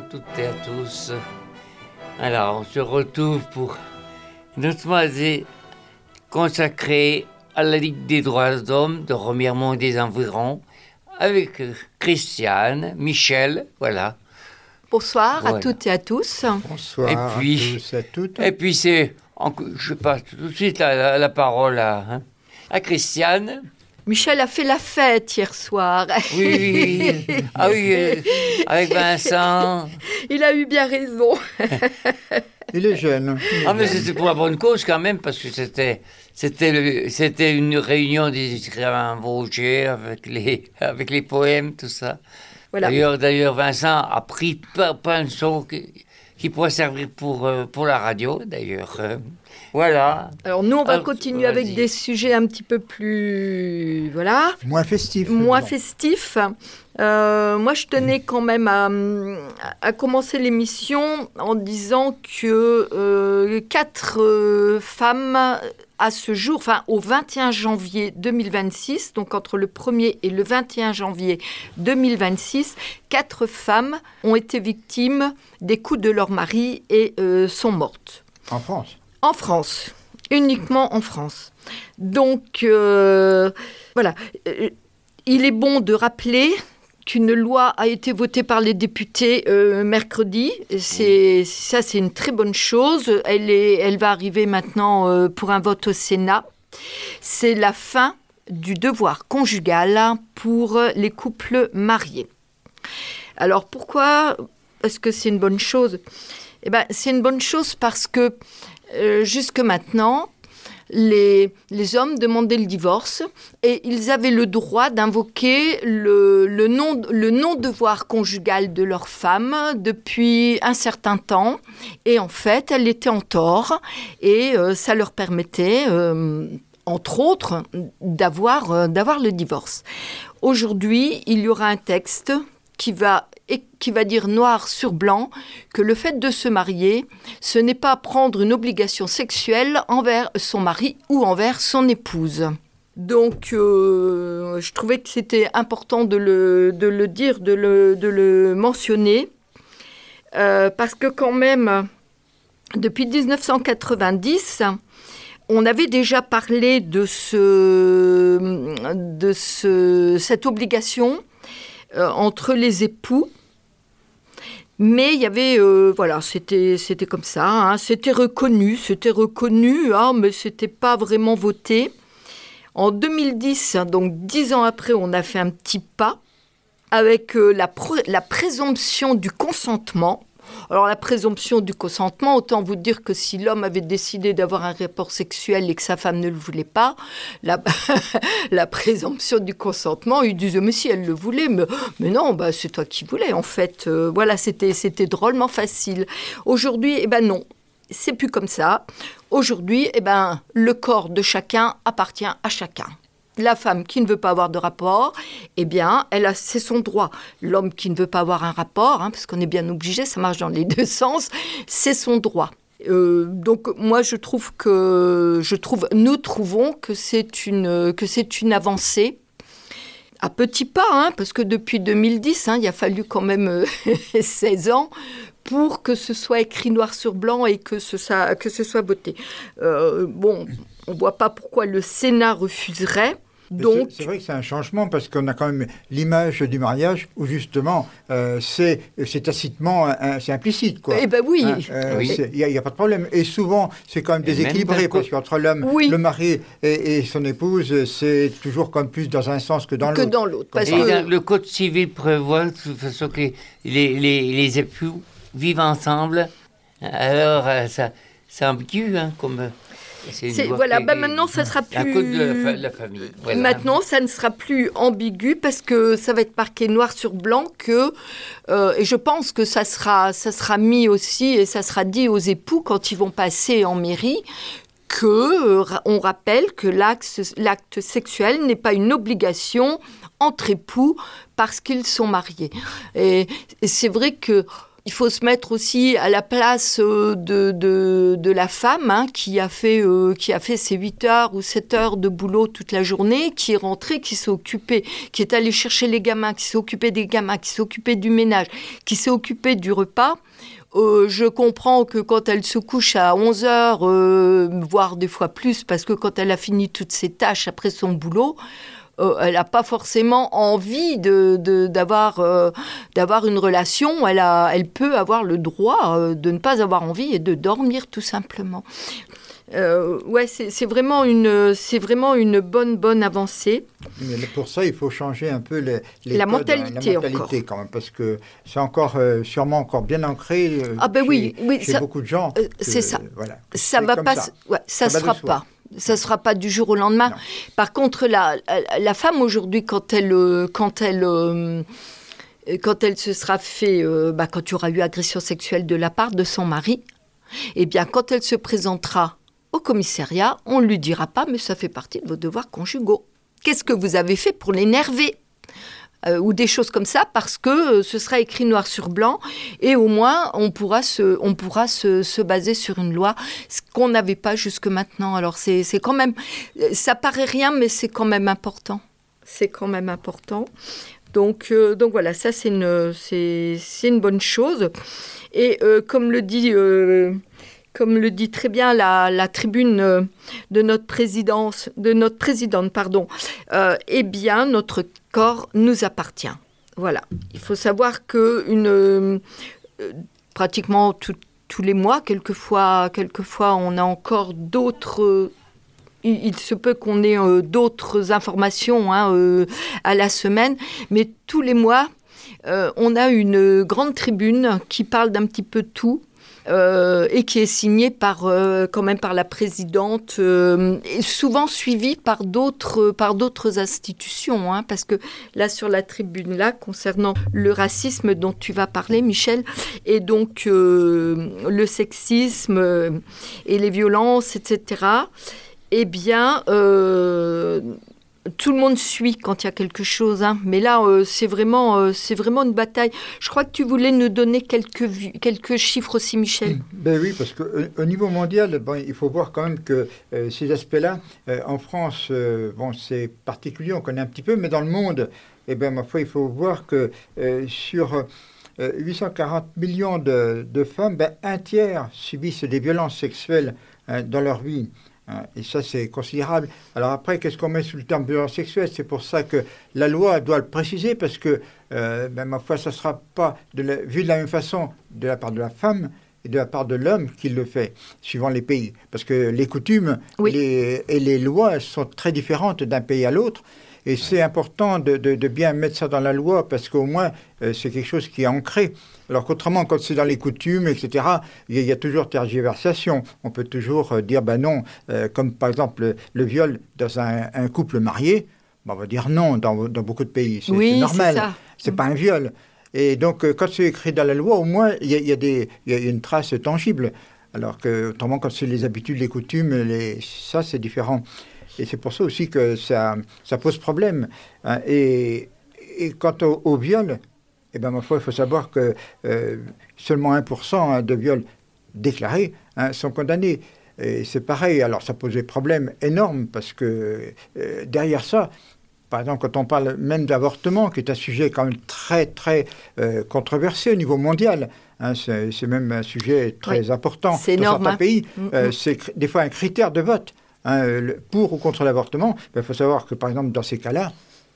toutes et à tous. Alors, on se retrouve pour notre moisée consacrée à la Ligue des droits de l'homme de Remiremont et des environs avec Christiane, Michel, voilà. Bonsoir à toutes et à tous. Bonsoir à tous et à toutes. Et puis je passe tout de suite la parole à Christiane. Michel a fait la fête hier soir. Oui. Ah oui, avec Vincent. Il a eu bien raison. Il est jeune. Ah mais c'était pour la bonne cause quand même, parce que c'était une réunion des écrivains vosgiens avec les poèmes, tout ça. Voilà. D'ailleurs, Vincent a pris plein de sons qui pourraient servir pour la radio, d'ailleurs. Voilà. Alors nous, on va continuer avec des sujets un petit peu plus... Voilà. Moins festifs. Moins festifs. Moi, je tenais quand même à commencer l'émission en disant que 4 femmes, à ce jour, enfin au 21 janvier 2026, donc entre le 1er et le 21 janvier 2026, 4 femmes ont été victimes des coups de leur mari et sont mortes. En France ? En France, uniquement en France. Donc, voilà. Il est bon de rappeler qu'une loi a été votée par les députés mercredi. C'est une très bonne chose. Elle va arriver maintenant pour un vote au Sénat. C'est la fin du devoir conjugal pour les couples mariés. Alors, pourquoi est-ce que c'est une bonne chose ? Eh ben, c'est une bonne chose parce que jusque maintenant, les hommes demandaient le divorce et ils avaient le droit d'invoquer le non-devoir conjugal de leur femme depuis un certain temps. Et en fait, elle était en tort et ça leur permettait, entre autres, d'avoir le divorce. Aujourd'hui, il y aura un texte qui va dire noir sur blanc que le fait de se marier, ce n'est pas prendre une obligation sexuelle envers son mari ou envers son épouse. Donc, je trouvais que c'était important de le dire, de le mentionner, parce que quand même, depuis 1990, on avait déjà parlé de cette obligation entre les époux. Mais il y avait, voilà, c'était comme ça, hein, c'était reconnu, mais c'était pas vraiment voté. En 2010, donc 10 ans après, on a fait un petit pas avec la présomption du consentement. Alors la présomption du consentement, autant vous dire que si l'homme avait décidé d'avoir un rapport sexuel et que sa femme ne le voulait pas, la présomption du consentement, il disait mais si elle le voulait, mais non, bah c'est toi qui voulais en fait. Voilà, c'était drôlement facile. Aujourd'hui, eh ben non, c'est plus comme ça. Aujourd'hui, eh ben le corps de chacun appartient à chacun. La femme qui ne veut pas avoir de rapport, eh bien, c'est son droit. L'homme qui ne veut pas avoir un rapport, parce qu'on est bien obligé, ça marche dans les deux sens, c'est son droit. Donc, moi, nous trouvons que c'est une avancée. À petits pas, parce que depuis 2010, il a fallu quand même 16 ans pour que ce soit écrit noir sur blanc et que ce soit voté. Bon, on ne voit pas pourquoi le Sénat refuserait. Donc, c'est vrai que c'est un changement parce qu'on a quand même l'image du mariage où justement c'est tacitement, c'est implicite, quoi. Eh ben oui. Il n'y a pas de problème. Et souvent, c'est quand même déséquilibré parce qu'entre l'homme, le mari et son épouse, c'est toujours comme plus dans un sens que dans l'autre. Que dans l'autre. Parce que le Code civil prévoit de toute façon que les époux vivent ensemble. Alors, c'est ambigu, comme... Voilà, maintenant ça sera plus. Un code de la famille. Voilà. Maintenant, ça ne sera plus ambigu parce que ça va être marqué noir sur blanc que, et je pense que ça sera mis aussi et ça sera dit aux époux quand ils vont passer en mairie on rappelle que l'acte sexuel n'est pas une obligation entre époux parce qu'ils sont mariés. Et c'est vrai que Il faut se mettre aussi à la place de la femme qui a fait ses 8 heures ou 7 heures de boulot toute la journée, qui est rentrée, qui s'est occupée, qui est allée chercher les gamins, qui s'est occupée des gamins, qui s'est occupée du ménage, qui s'est occupée du repas. Je comprends que quand elle se couche à 11 heures, voire des fois plus, parce que quand elle a fini toutes ses tâches après son boulot, elle n'a pas forcément envie d'avoir une relation. Elle peut avoir le droit de ne pas avoir envie et de dormir tout simplement. C'est vraiment une bonne avancée. Mais pour ça, il faut changer un peu la mentalité quand même, parce que c'est sûrement encore bien ancré chez beaucoup de gens. C'est ça. Voilà, ça va pas. Ça sera pas. Ça ne sera pas du jour au lendemain. Non. Par contre, la femme aujourd'hui, quand elle se sera fait, quand il y aura eu agression sexuelle de la part de son mari, eh bien, quand elle se présentera au commissariat, on ne lui dira pas, mais ça fait partie de vos devoirs conjugaux. Qu'est-ce que vous avez fait pour l'énerver ? Ou des choses comme ça, parce que ce sera écrit noir sur blanc, et au moins on pourra se baser sur une loi, ce qu'on n'avait pas jusque maintenant. Alors c'est quand même, ça paraît rien, mais c'est quand même important. Donc voilà, ça c'est une bonne chose. Et comme le dit très bien la tribune de notre présidente, eh bien, notre corps nous appartient. Voilà. Il faut savoir que pratiquement tous les mois, quelquefois, on a encore d'autres... Il se peut qu'on ait d'autres informations à la semaine, mais tous les mois, on a une grande tribune qui parle d'un petit peu de tout. Et qui est signée quand même par la présidente, et souvent suivie par d'autres institutions, parce que là sur la tribune là concernant le racisme dont tu vas parler, Michel, et donc le sexisme et les violences, etc. Eh bien tout le monde suit quand il y a quelque chose, mais là, c'est vraiment une bataille. Je crois que tu voulais nous donner quelques chiffres aussi, Michel. Ben oui, parce qu'au niveau mondial, il faut voir quand même que ces aspects-là, en France, c'est particulier, on connaît un petit peu, mais dans le monde, ma foi, il faut voir que sur 840 millions de femmes, un tiers subissent des violences sexuelles dans leur vie. Et ça, c'est considérable. Alors après, qu'est-ce qu'on met sous le terme violence sexuelle ? C'est pour ça que la loi doit le préciser, parce que, ma foi, ça ne sera pas vu de la même façon de la part de la femme et de la part de l'homme qui le fait, suivant les pays. Parce que les coutumes et les lois sont très différentes d'un pays à l'autre. Et c'est important de bien mettre ça dans la loi, parce qu'au moins, c'est quelque chose qui est ancré. Alors qu'autrement, quand c'est dans les coutumes, etc., il y a toujours tergiversation. On peut toujours dire, non, comme par exemple le viol dans un couple marié, on va dire non dans beaucoup de pays. C'est normal, c'est pas un viol. Et donc, quand c'est écrit dans la loi, au moins, il y a une trace tangible. Alors que, autrement, quand c'est les habitudes, les coutumes, ça, c'est différent. Et c'est pour ça aussi que ça pose problème. Et quant au viol, ma foi, il faut savoir que seulement 1% de viols déclarés sont condamnés. Et c'est pareil, alors ça pose des problèmes énormes, parce que derrière ça, par exemple, quand on parle même d'avortement, qui est un sujet quand même très, très controversé au niveau mondial, c'est même un sujet très important c'est dans énorme, certains pays. C'est des fois un critère de vote. Pour ou contre l'avortement, il faut savoir que, par exemple, dans ces cas-là,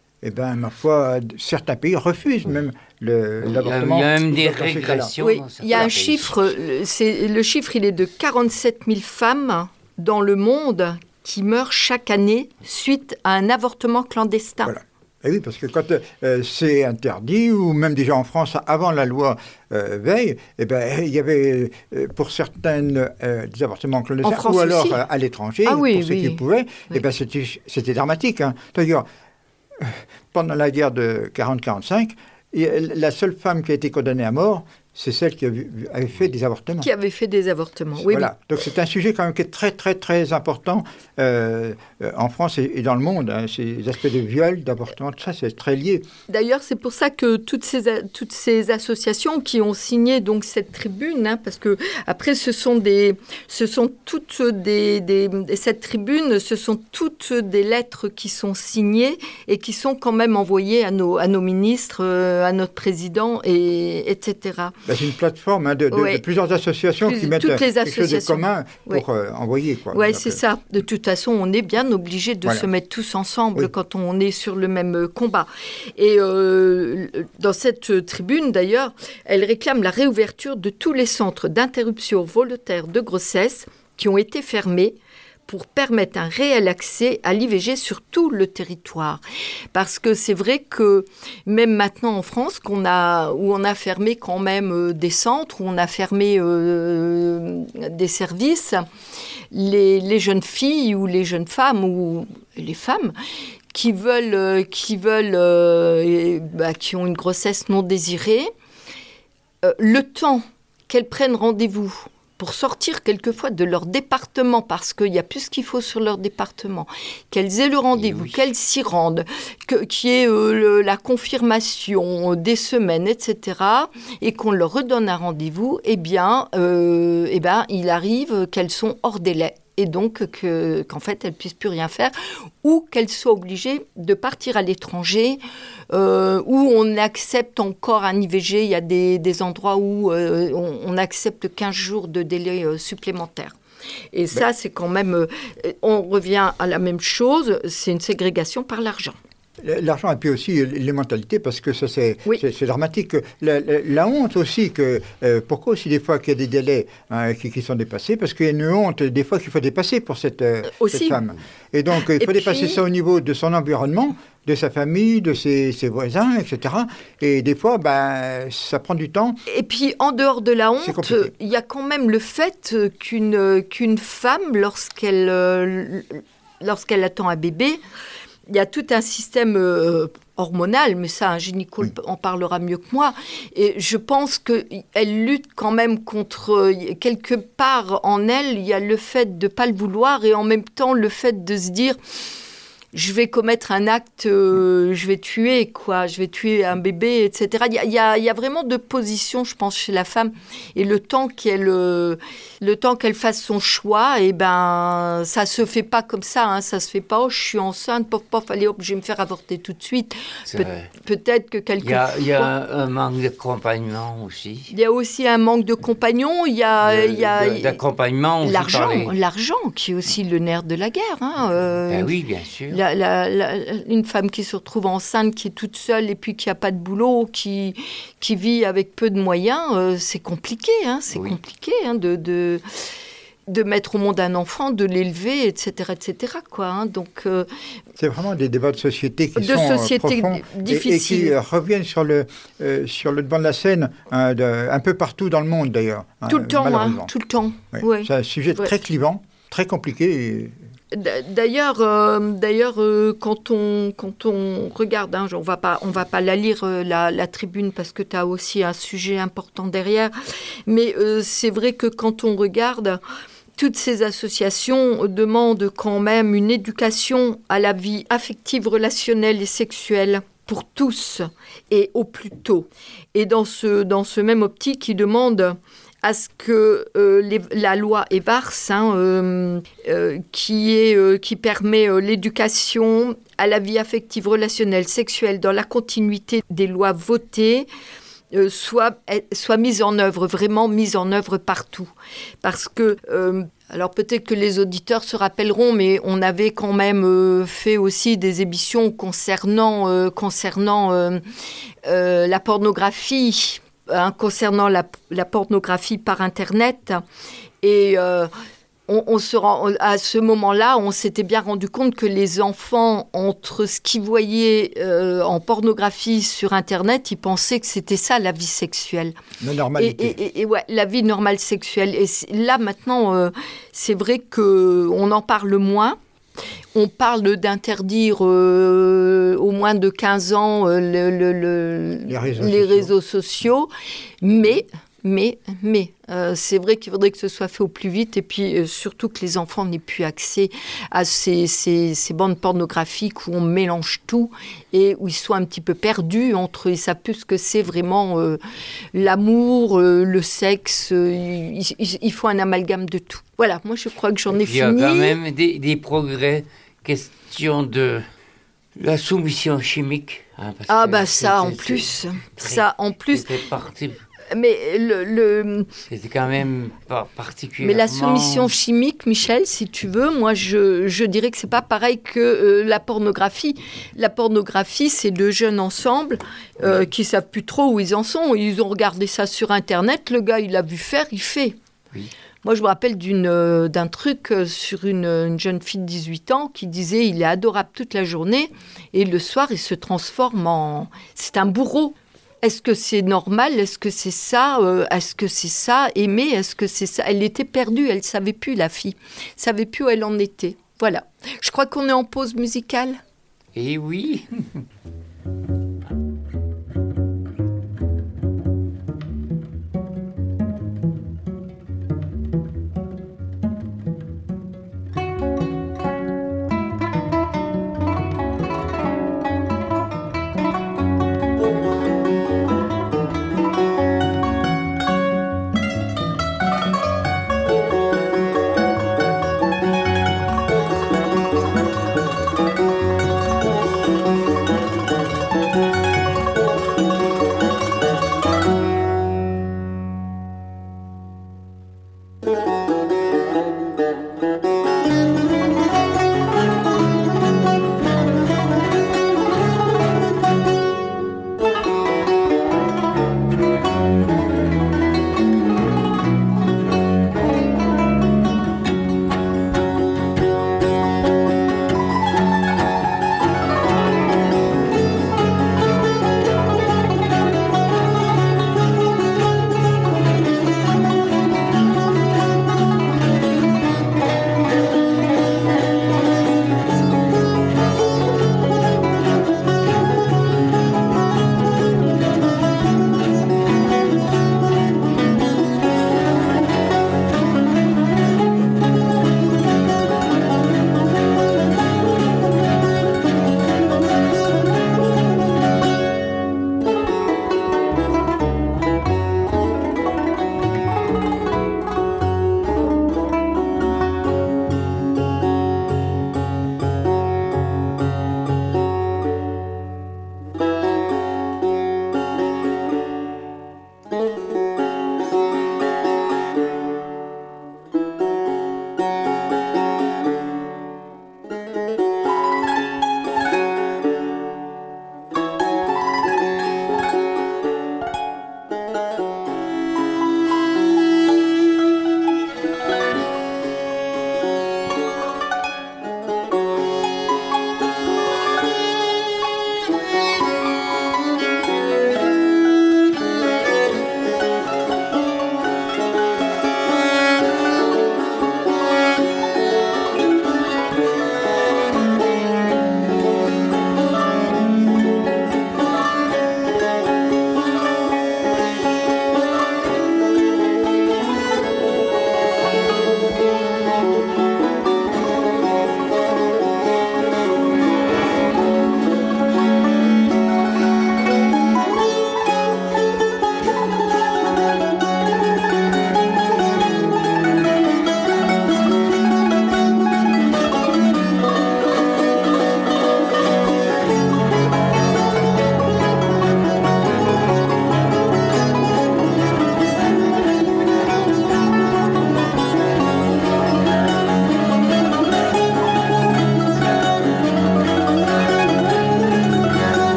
ma foi, certains pays refusent même l'avortement. Il y a même des régressions. Oui, il y a un chiffre, le chiffre, il est de 47 000 femmes dans le monde qui meurent chaque année suite à un avortement clandestin. Voilà. Et oui, parce que quand c'est interdit, ou même déjà en France, avant la loi Veil, il y avait pour certaines des avortements clandestins, ou alors à l'étranger, pour ceux qui pouvaient, c'était dramatique. D'ailleurs, pendant la guerre de 40-45, la seule femme qui a été condamnée à mort, c'est celle qui avait fait des avortements. Qui avait fait des avortements, oui. Voilà. Donc c'est un sujet quand même qui est très, très, très important en France et dans le monde. Hein. Ces aspects de viol, d'avortement, tout ça, c'est très lié. D'ailleurs, c'est pour ça que toutes ces associations qui ont signé donc cette tribune, hein, parce que après, cette tribune, ce sont toutes des lettres qui sont signées et qui sont quand même envoyées à nos ministres, à notre président, etc. C'est une plateforme de plusieurs associations qui mettent quelque chose de commun pour envoyer. Oui, c'est ça. De toute façon, on est bien obligé de se mettre tous ensemble quand on est sur le même combat. Et dans cette tribune, d'ailleurs, elle réclame la réouverture de tous les centres d'interruption volontaire de grossesse qui ont été fermés pour permettre un réel accès à l'IVG sur tout le territoire. Parce que c'est vrai que même maintenant en France, où on a fermé quand même des centres, où on a fermé des services, les jeunes filles ou les jeunes femmes ou les femmes qui ont une grossesse non désirée, le temps qu'elles prennent rendez-vous pour sortir quelquefois de leur département, parce qu'il n'y a plus ce qu'il faut sur leur département, qu'elles aient le rendez-vous, qu'elles s'y rendent, qu'il y ait la confirmation des semaines, etc., et qu'on leur redonne un rendez-vous, eh bien, il arrive qu'elles sont hors délai. Et donc qu'en fait, elles ne puissent plus rien faire, ou qu'elles soient obligées de partir à l'étranger, où on accepte encore un IVG. Il y a des endroits où on accepte 15 jours de délai supplémentaire. Et ça, c'est quand même... on revient à la même chose, c'est une ségrégation par l'argent. L'argent et puis aussi les mentalités, parce que ça c'est dramatique. La honte aussi, pourquoi aussi des fois qu'il y a des délais qui sont dépassés, parce qu'il y a une honte des fois qu'il faut dépasser pour cette femme. Et donc il faut dépasser ça au niveau de son environnement, de sa famille, de ses voisins, etc. Et des fois, ça prend du temps. Et puis en dehors de la honte, il y a quand même le fait qu'une femme, lorsqu'elle attend un bébé, il y a tout un système hormonal, mais ça, un gynéco en parlera mieux que moi. Et je pense qu'elle lutte quand même contre... quelque part en elle, il y a le fait de ne pas le vouloir et en même temps le fait de se dire... je vais commettre un acte, je vais tuer un bébé, etc. Il y a vraiment deux positions, je pense, chez la femme. Et le temps qu'elle fasse son choix, ça se fait pas comme ça. Hein, ça se fait pas, je suis enceinte, allez hop, je vais me faire avorter tout de suite. Peut-être que quelqu'un... Il y a un manque d'accompagnement aussi. Il y a aussi un manque de compagnons. Il y a d'accompagnement aussi. L'argent, qui est aussi le nerf de la guerre. Hein, oui, bien sûr. Une femme qui se retrouve enceinte, qui est toute seule et puis qui n'a pas de boulot, qui vit avec peu de moyens, c'est compliqué. Hein, compliqué de mettre au monde un enfant, de l'élever, etc. quoi, hein, donc, c'est vraiment des débats de société qui sont profonds difficiles. Et qui reviennent sur le devant de la scène un peu partout dans le monde d'ailleurs. Tout le temps, tout le temps. Oui. Ouais. C'est un sujet très clivant, très compliqué. D'ailleurs, quand on regarde, hein, on va pas la lire la tribune parce que tu as aussi un sujet important derrière, mais c'est vrai que quand on regarde, toutes ces associations demandent quand même une éducation à la vie affective, relationnelle et sexuelle pour tous et au plus tôt. Et dans ce même optique, ils demandent à ce que la loi Evars, qui permet l'éducation à la vie affective, relationnelle, sexuelle dans la continuité des lois votées, soit mise en œuvre, vraiment mise en œuvre partout. Parce que, alors peut-être que les auditeurs se rappelleront, mais on avait quand même fait aussi des émissions concernant la pornographie, concernant la pornographie par Internet. Et à ce moment-là, on s'était bien rendu compte que les enfants, entre ce qu'ils voyaient en pornographie sur Internet, ils pensaient que c'était ça, la vie sexuelle. La normalité. Et ouais, la vie normale sexuelle. Et là, maintenant, c'est vrai qu'on en parle moins. On parle d'interdire au moins de 15 ans les réseaux sociaux, mais Mais c'est vrai qu'il faudrait que ce soit fait au plus vite et puis surtout que les enfants n'aient plus accès à ces bandes pornographiques où on mélange tout et où ils soient un petit peu perdus entre eux. Ils savent plus ce que c'est vraiment l'amour, le sexe. Il faut un amalgame de tout. Voilà, moi je crois que j'en ai fini. Il y a quand même des progrès. Question de la soumission chimique. Hein, ça en plus. C'était parti. Mais c'était quand même pas particulièrement... Mais la soumission chimique, Michel, si tu veux, moi je dirais que c'est pas pareil que la pornographie. La pornographie, c'est deux jeunes ensemble qui savent plus trop où ils en sont. Ils ont regardé ça sur Internet, le gars il a vu faire, il fait. Oui. Moi, je me rappelle d'un truc sur une jeune fille de 18 ans qui disait il est adorable toute la journée et le soir, il se transforme en... C'est un bourreau. Est-ce que c'est normal ? Est-ce que c'est ça ? Est-ce que c'est ça ? Aimer ? Est-ce que c'est ça ? Elle était perdue, elle ne savait plus, la fille. Elle ne savait plus où elle en était. Voilà. Je crois qu'on est en pause musicale. Eh oui.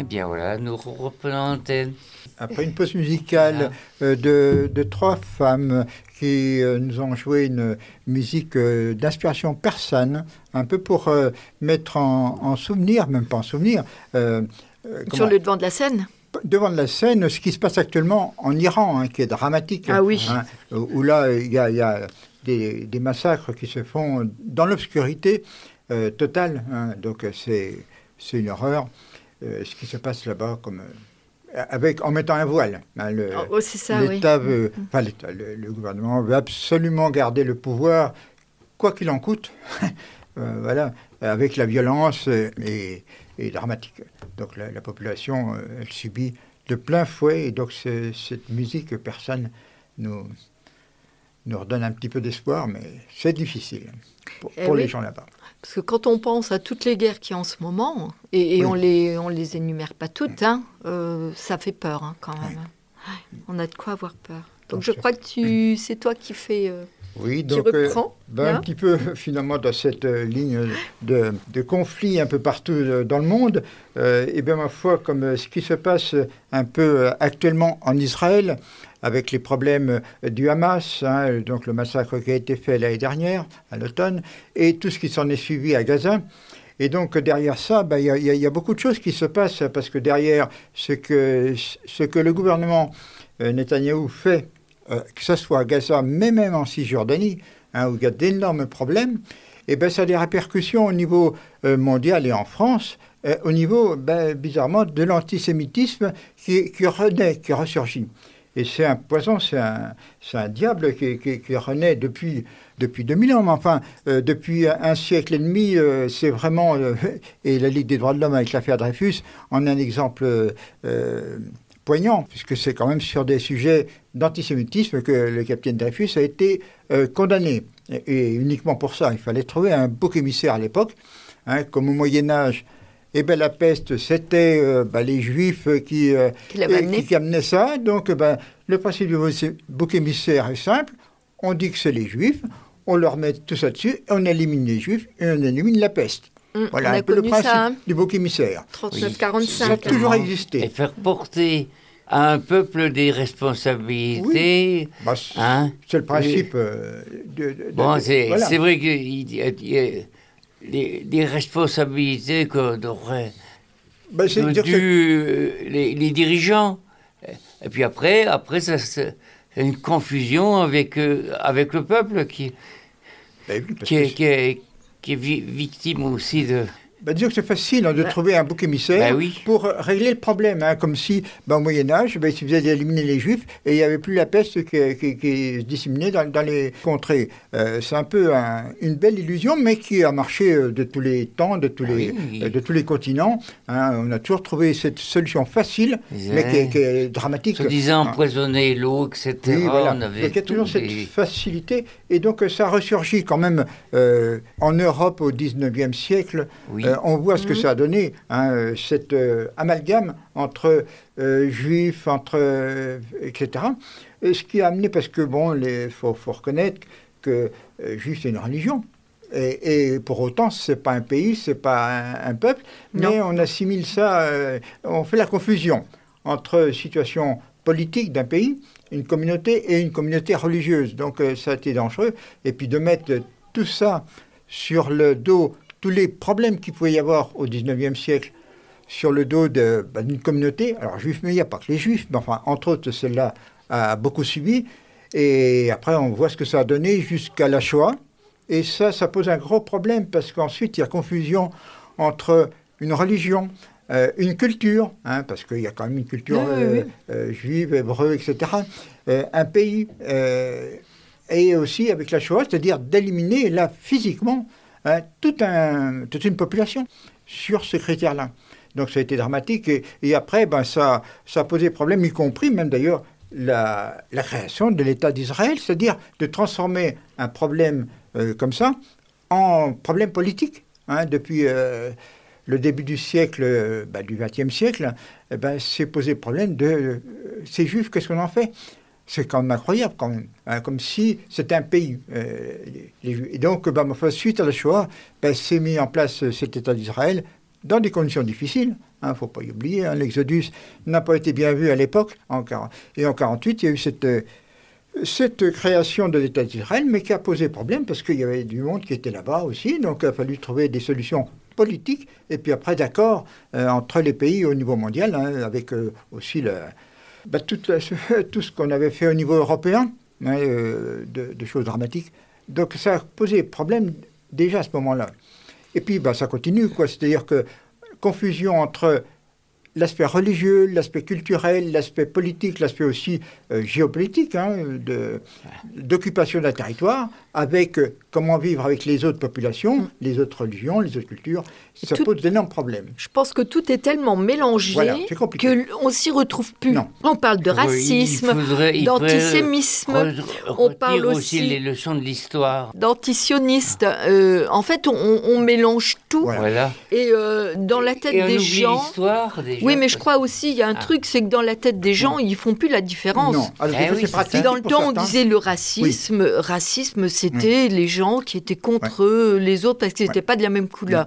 bien voilà, nous reprenons l'antenne. Après une pause musicale de trois femmes qui nous ont joué une musique d'inspiration persane, un peu pour mettre en souvenir, même pas en souvenir. Sur le devant de la scène. Devant de la scène, ce qui se passe actuellement en Iran, qui est dramatique. Ah oui. Où là, il y a des massacres qui se font dans l'obscurité totale. Donc c'est une horreur. Ce qui se passe là-bas, en mettant un voile. C'est ça, l'État oui. veut, le gouvernement veut absolument garder le pouvoir, quoi qu'il en coûte. Voilà, avec la violence est dramatique. Donc la population, elle subit de plein fouet, et donc cette musique persane nous redonne un petit peu d'espoir, mais c'est difficile pour les gens là-bas. Parce que quand on pense à toutes les guerres qu'il y a en ce moment, et on les énumère pas toutes, ça fait peur quand même. Oui. On a de quoi avoir peur. Donc je crois que c'est toi qui fais... Oui, donc un petit peu finalement dans cette ligne de conflit un peu partout dans le monde, et bien ma foi, comme ce qui se passe un peu actuellement en Israël, avec les problèmes du Hamas, donc le massacre qui a été fait l'année dernière, à l'automne, et tout ce qui s'en est suivi à Gaza. Et donc derrière ça, il y a beaucoup de choses qui se passent, parce que derrière ce que le gouvernement Netanyahou fait, que ce soit à Gaza, mais même en Cisjordanie, où il y a d'énormes problèmes, et ça a des répercussions au niveau mondial et en France, au niveau, bizarrement, de l'antisémitisme qui renaît, qui ressurgit. Et c'est un poison, c'est un diable qui renaît depuis 2000 ans, mais enfin, depuis un siècle et demi, c'est vraiment... et la Ligue des droits de l'homme avec l'affaire Dreyfus en un exemple poignant, puisque c'est quand même sur des sujets d'antisémitisme que le capitaine Dreyfus a été condamné. Et uniquement pour ça. Il fallait trouver un bouc émissaire à l'époque, comme au Moyen-Âge. Et la peste, c'était les Juifs qui amenaient ça. Donc, le principe du bouc émissaire est simple. On dit que c'est les Juifs, on leur met tout ça dessus, et on élimine les Juifs, et on élimine la peste. Voilà un peu le principe du bouc émissaire. 39-45. Ça a toujours existé. Et faire porter à un peuple des responsabilités. Oui. C'est le principe c'est vrai qu'il y a des responsabilités que devraient les dirigeants. Et puis après ça, c'est une confusion avec le peuple qui est victime aussi de... Disons que c'est facile de trouver un bouc émissaire pour régler le problème. Comme si, au Moyen-Âge, il suffisait d'éliminer les Juifs et il n'y avait plus la peste qui se disséminait dans les contrées. C'est un peu une belle illusion, mais qui a marché de tous les temps, de tous les continents. On a toujours trouvé cette solution facile, mais qui est dramatique. Se disant empoisonner l'eau, etc. Oui, voilà. On avait donc il y a toujours cette facilité. Et donc ça ressurgit quand même en Europe au 19e siècle. Oui. On voit ce que ça a donné, cet amalgame entre juifs, etc. Et ce qui a amené, parce que faut reconnaître que juif c'est une religion. Et pour autant, c'est pas un pays, c'est pas un peuple, mais on assimile ça, on fait la confusion entre situation politique d'un pays, une communauté et une communauté religieuse. Donc ça a été dangereux. Et puis de mettre tout ça sur le dos, tous les problèmes qu'il pouvait y avoir au 19e siècle, sur le dos d'une communauté, alors juifs, mais il n'y a pas que les juifs, mais enfin, entre autres, celle-là a beaucoup subi. Et après, on voit ce que ça a donné jusqu'à la Shoah. Et ça pose un gros problème, parce qu'ensuite, il y a confusion entre une religion, une culture, parce qu'il y a quand même une culture juive, hébreu, etc., un pays, et aussi avec la Shoah, c'est-à-dire d'éliminer, là, physiquement, toute une population sur ce critère-là. Donc ça a été dramatique, et après, ça a posé problème, y compris même d'ailleurs la création de l'État d'Israël, c'est-à-dire de transformer un problème comme ça en problème politique. Depuis le début du siècle, du XXe siècle, s'est posé le problème de ces Juifs, qu'est-ce qu'on en fait ? C'est quand même incroyable, quand même, comme si c'était un pays. Et donc, suite à la Shoah, s'est mis en place cet État d'Israël, dans des conditions difficiles. Il ne faut pas y oublier, l'Exodus n'a pas été bien vu à l'époque. Et en 1948, il y a eu cette création de l'État d'Israël, mais qui a posé problème parce qu'il y avait du monde qui était là-bas aussi. Donc il a fallu trouver des solutions politiques et puis après d'accord entre les pays au niveau mondial, avec aussi tout ce qu'on avait fait au niveau européen, de choses dramatiques. Donc ça a posé problème déjà à ce moment-là. Et puis ça continue, quoi. C'est-à-dire que confusion entre l'aspect religieux, l'aspect culturel, l'aspect politique, l'aspect aussi géopolitique, d'occupation d'un territoire, avec comment vivre avec les autres populations, les autres religions, les autres cultures. Ça pose d'énormes problèmes. Je pense que tout est tellement mélangé qu'on ne s'y retrouve plus. Non. On parle de racisme, d'antisémisme, on parle aussi les leçons de l'histoire. D'antisionistes. En fait, on mélange tout. Voilà. Et dans la tête des gens... l'histoire, déjà. Oui, mais je crois aussi, il y a un truc, c'est que dans la tête des gens, ils ne font plus la différence. Non. Alors, c'est pratique. Dans le temps, on disait le racisme. Oui. Racisme, c'était les gens qui étaient contre les autres parce qu'ils n'étaient pas de la même couleur.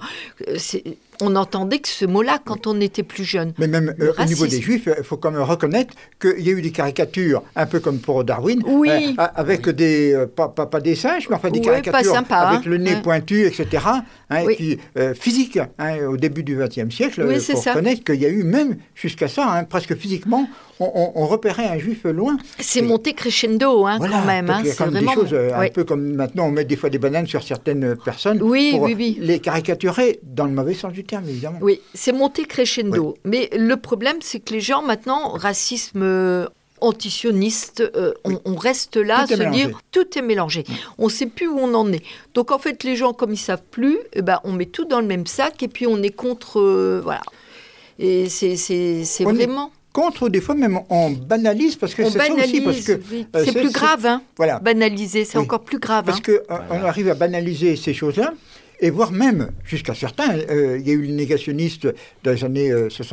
On entendait que ce mot-là quand on était plus jeune. Mais même au niveau des Juifs, il faut quand même reconnaître qu'il y a eu des caricatures, un peu comme pour Darwin, avec des, pas des singes, mais enfin des caricatures avec le nez pointu, etc., qui, physique, au début du XXe siècle. Il faut reconnaître qu'il y a eu même jusqu'à ça, presque physiquement, on repérait un Juif loin. C'est monté crescendo, quand même. Il y a quand même des choses, un peu comme maintenant, on met des fois des bananes sur certaines personnes pour les caricaturer dans le mauvais sens du terme, évidemment. Oui, c'est monté crescendo. Oui. Mais le problème, c'est que les gens, maintenant, racisme antisioniste, on reste là à se dire tout est mélangé. On ne sait plus où on en est. Donc, en fait, les gens, comme ils ne savent plus, on met tout dans le même sac et puis on est contre... voilà. Et c'est vraiment... Contre, des fois même on banalise, parce que c'est ça aussi, parce que c'est plus grave, voilà. Banaliser, c'est encore plus grave. Parce qu'on arrive à banaliser ces choses-là, et voire même, jusqu'à certains, il y a eu les négationnistes dans les années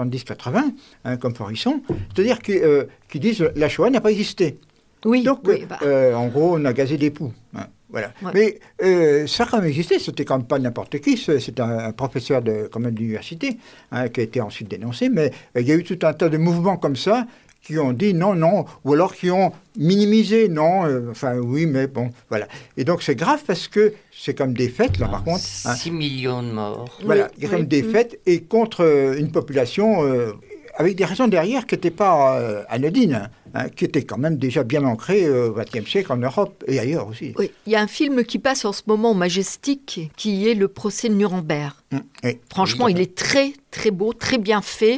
70-80, comme Forisson, c'est-à-dire qui disent la Shoah n'a pas existé. Oui. Donc, en gros, on a gazé des poux. Voilà. Ouais. Mais ça a quand même existé, c'était quand même pas n'importe qui, c'est un professeur d'université qui a été ensuite dénoncé, mais il y a eu tout un tas de mouvements comme ça qui ont dit non, ou alors qui ont minimisé oui, mais bon, voilà. Et donc c'est grave parce que c'est comme des fêtes, là par contre. 6 millions de morts. Voilà, il y a comme des fêtes et contre une population... avec des raisons derrière qui n'étaient pas anodines, qui étaient quand même déjà bien ancrées au XXe siècle en Europe et ailleurs aussi. Oui, il y a un film qui passe en ce moment au Majestic, qui est le procès de Nuremberg. Oui. Franchement, il est très, très beau, très bien fait.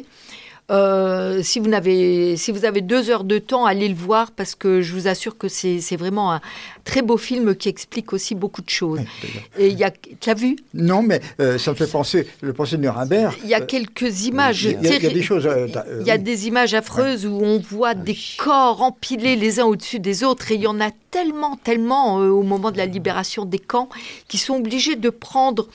Si vous avez 2 heures de temps, allez le voir parce que je vous assure que c'est vraiment un très beau film qui explique aussi beaucoup de choses. Oui, et tu l'as vu ? Non, mais ça me fait penser le procès de Nuremberg. Il y a quelques images. Il y a des choses. Il y a des images affreuses où on voit des corps empilés les uns au-dessus des autres, et il y en a tellement au moment de la libération des camps qui sont obligés de prendre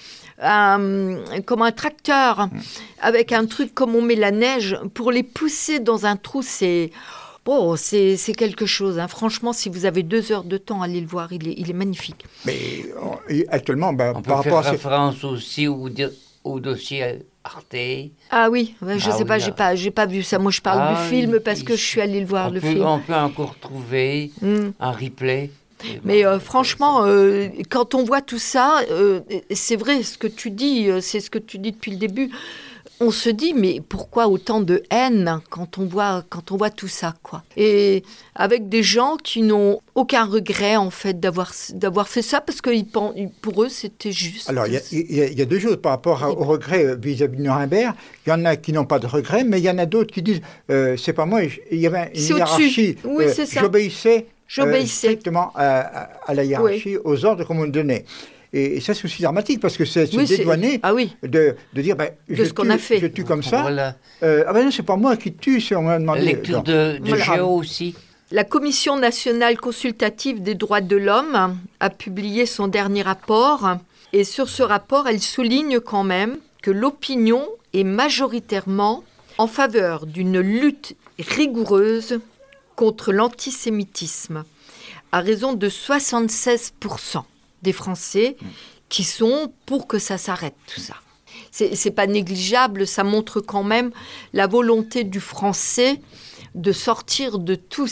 comme un tracteur avec un truc comme on met la neige pour les pousser dans un trou. C'est quelque chose. Franchement, si vous avez 2 heures de temps, allez le voir. Il est magnifique. Mais actuellement, on peut faire référence aussi au dossier Arte. Ah oui, je ne sais pas, j'ai pas vu ça. Moi, je parle du film parce que je suis allée le voir, le film. On peut encore trouver un replay. Mais franchement, quand on voit tout ça, c'est vrai ce que tu dis, c'est ce que tu dis depuis le début. On se dit, mais pourquoi autant de haine quand on voit tout ça, quoi. Et avec des gens qui n'ont aucun regret, en fait, d'avoir fait ça, parce que pour eux, c'était juste. Alors, il y a 2 choses par rapport au regret vis-à-vis de Nuremberg. Il y en a qui n'ont pas de regret, mais il y en a d'autres qui disent, c'est pas moi, il y avait une hiérarchie. Oui, c'est ça. J'obéissais strictement à la hiérarchie, aux ordres qu'on me donnait. Et ça, c'est aussi dramatique, parce que c'est dédouaner de dire, je tue comme ça. Voilà. Non, c'est pas moi qui tue, on m'a demandé. La lecture de Géo aussi. La Commission nationale consultative des droits de l'homme a publié son dernier rapport. Et sur ce rapport, elle souligne quand même que l'opinion est majoritairement en faveur d'une lutte rigoureuse contre l'antisémitisme, à raison de 76% des Français qui sont pour que ça s'arrête, tout ça. c'est pas négligeable, ça montre quand même la volonté du Français de sortir de toutes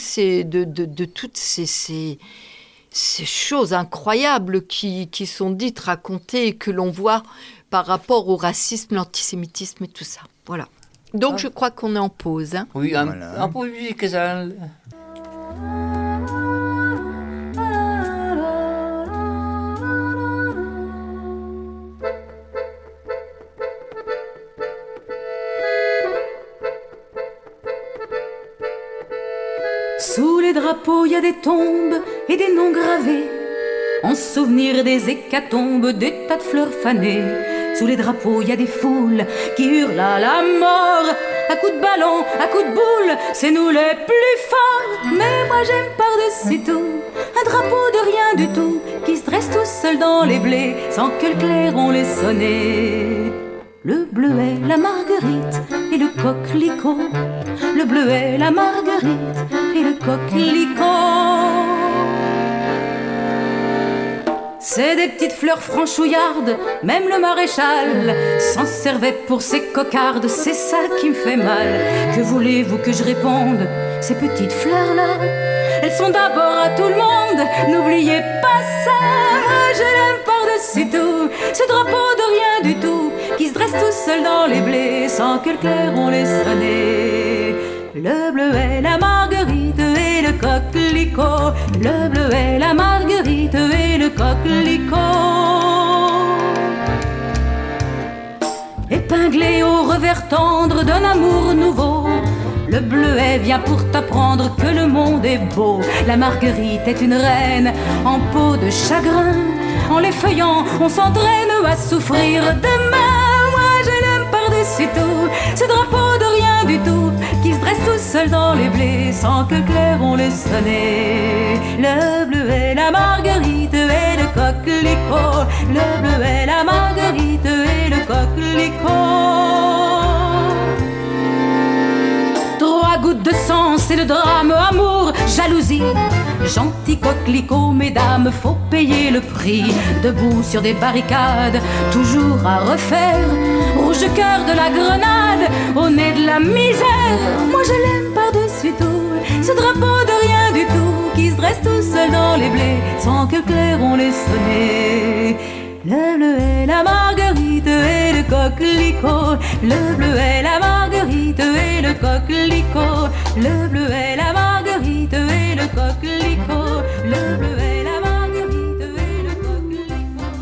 ces choses incroyables qui sont dites, racontées et que l'on voit par rapport au racisme, l'antisémitisme et tout ça. Voilà. Donc je crois qu'on est en pause. Hein. Oui, en pause musicale. Sous les drapeaux, il y a des tombes et des noms gravés, en souvenir des hécatombes, des tas de fleurs fanées. Sous les drapeaux, il y a des foules qui hurlent à la mort. À coups de ballon, à coups de boule, c'est nous les plus forts. Mais moi j'aime par-dessus tout un drapeau de rien du tout, qui se dresse tout seul dans les blés, sans que le clairon les sonne. Le bleuet, la marguerite et le coquelicot. Le bleuet, la marguerite et le coquelicot. C'est des petites fleurs franchouillardes, même le maréchal s'en servait pour ses cocardes, c'est ça qui me fait mal. Que voulez-vous que je réponde? Ces petites fleurs-là, elles sont d'abord à tout le monde, n'oubliez pas ça. Je l'aime par-dessus tout, ce drapeau de rien du tout, qui se dresse tout seul dans les blés, sans que le clairon les sonne. Le bleuet, la marguerite et le coquelicot. Le bleuet, la marguerite et le coquelicot. Épinglé au revers tendre d'un amour nouveau, le bleuet vient pour t'apprendre que le monde est beau. La marguerite est une reine en peau de chagrin. En l'effeuillant, on s'entraîne à souffrir demain. Moi je l'aime par-dessus tout, ce drapeau de rien du tout, qui se dresse tout seul dans les blés, sans que clairon les sonne. Le bleuet, la marguerite et le coquelicot. Le bleuet, la marguerite et le coquelicot. 3 gouttes de sang, c'est le drame, amour, jalousie. Gentil coquelicot, mesdames, faut payer le prix. Debout sur des barricades, toujours à refaire. Rouge cœur de la grenade, au nez de la misère. Moi je l'aime par-dessus tout, ce drapeau de rien du tout, qui se dresse tout seul dans les blés, sans que clairon les sonne. Le bleuet, la marguerite et le coquelicot. Le bleuet, la marguerite et le coquelicot. Le bleuet, la marguerite et le coquelicot. Le bleuet, la marguerite et le coquelicot.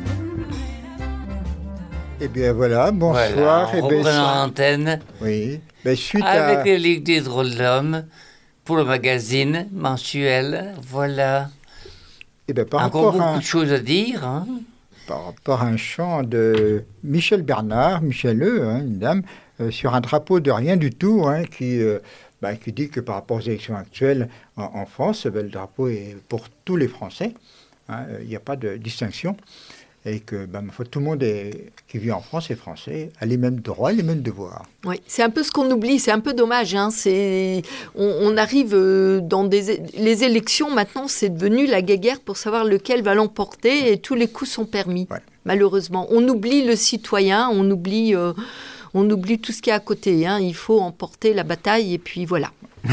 Eh bien voilà, bonsoir. Voilà, on et reprend l'antenne. Oui. Ben, suite avec les Ligue des drôles d'hommes pour le magazine mensuel. Voilà. Et ben, encore beaucoup de choses à dire. Hein. Par rapport à un chant de Michel Bernard, Michel E, une dame, sur un drapeau de rien du tout, qui dit que par rapport aux élections actuelles en France, le drapeau est pour tous les Français. Il n'y a pas de distinction. Et que tout le monde qui vit en France est français, a les mêmes droits, les mêmes devoirs. Oui, c'est un peu ce qu'on oublie, c'est un peu dommage. Hein. On arrive dans les élections, maintenant, c'est devenu la guéguerre pour savoir lequel va l'emporter et tous les coups sont permis, malheureusement. On oublie le citoyen, on oublie tout ce qui est à côté. Hein. Il faut emporter la bataille et puis voilà.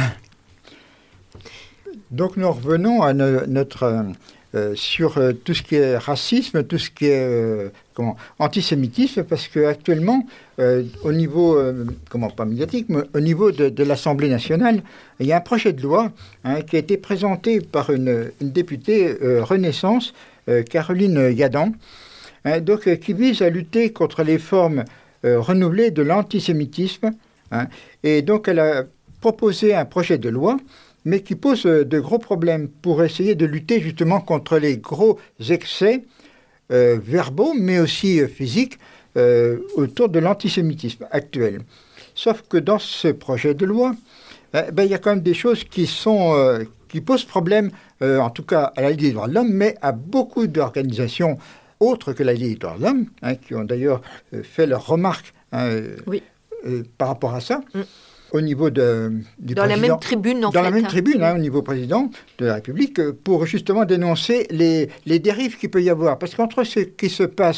Donc nous revenons à notre... sur tout ce qui est racisme, tout ce qui est antisémitisme, parce qu'actuellement, au niveau, pas médiatique, mais au niveau de l'Assemblée nationale, il y a un projet de loi qui a été présenté par une députée Renaissance, Caroline Yadan, qui vise à lutter contre les formes renouvelées de l'antisémitisme. Et donc, elle a proposé un projet de loi mais qui pose de gros problèmes pour essayer de lutter justement contre les gros excès verbaux, mais aussi physiques, autour de l'antisémitisme actuel. Sauf que dans ce projet de loi, il y a quand même des choses qui posent problème, en tout cas à la Ligue des droits de l'homme, mais à beaucoup d'organisations autres que la Ligue des droits de l'homme, qui ont d'ailleurs fait leurs remarques par rapport à ça. Au niveau du dans président, la même tribune, dans la même tribune, au niveau président de la République, pour justement dénoncer les dérives qu'il peut y avoir. Parce qu'entre ce qui se passe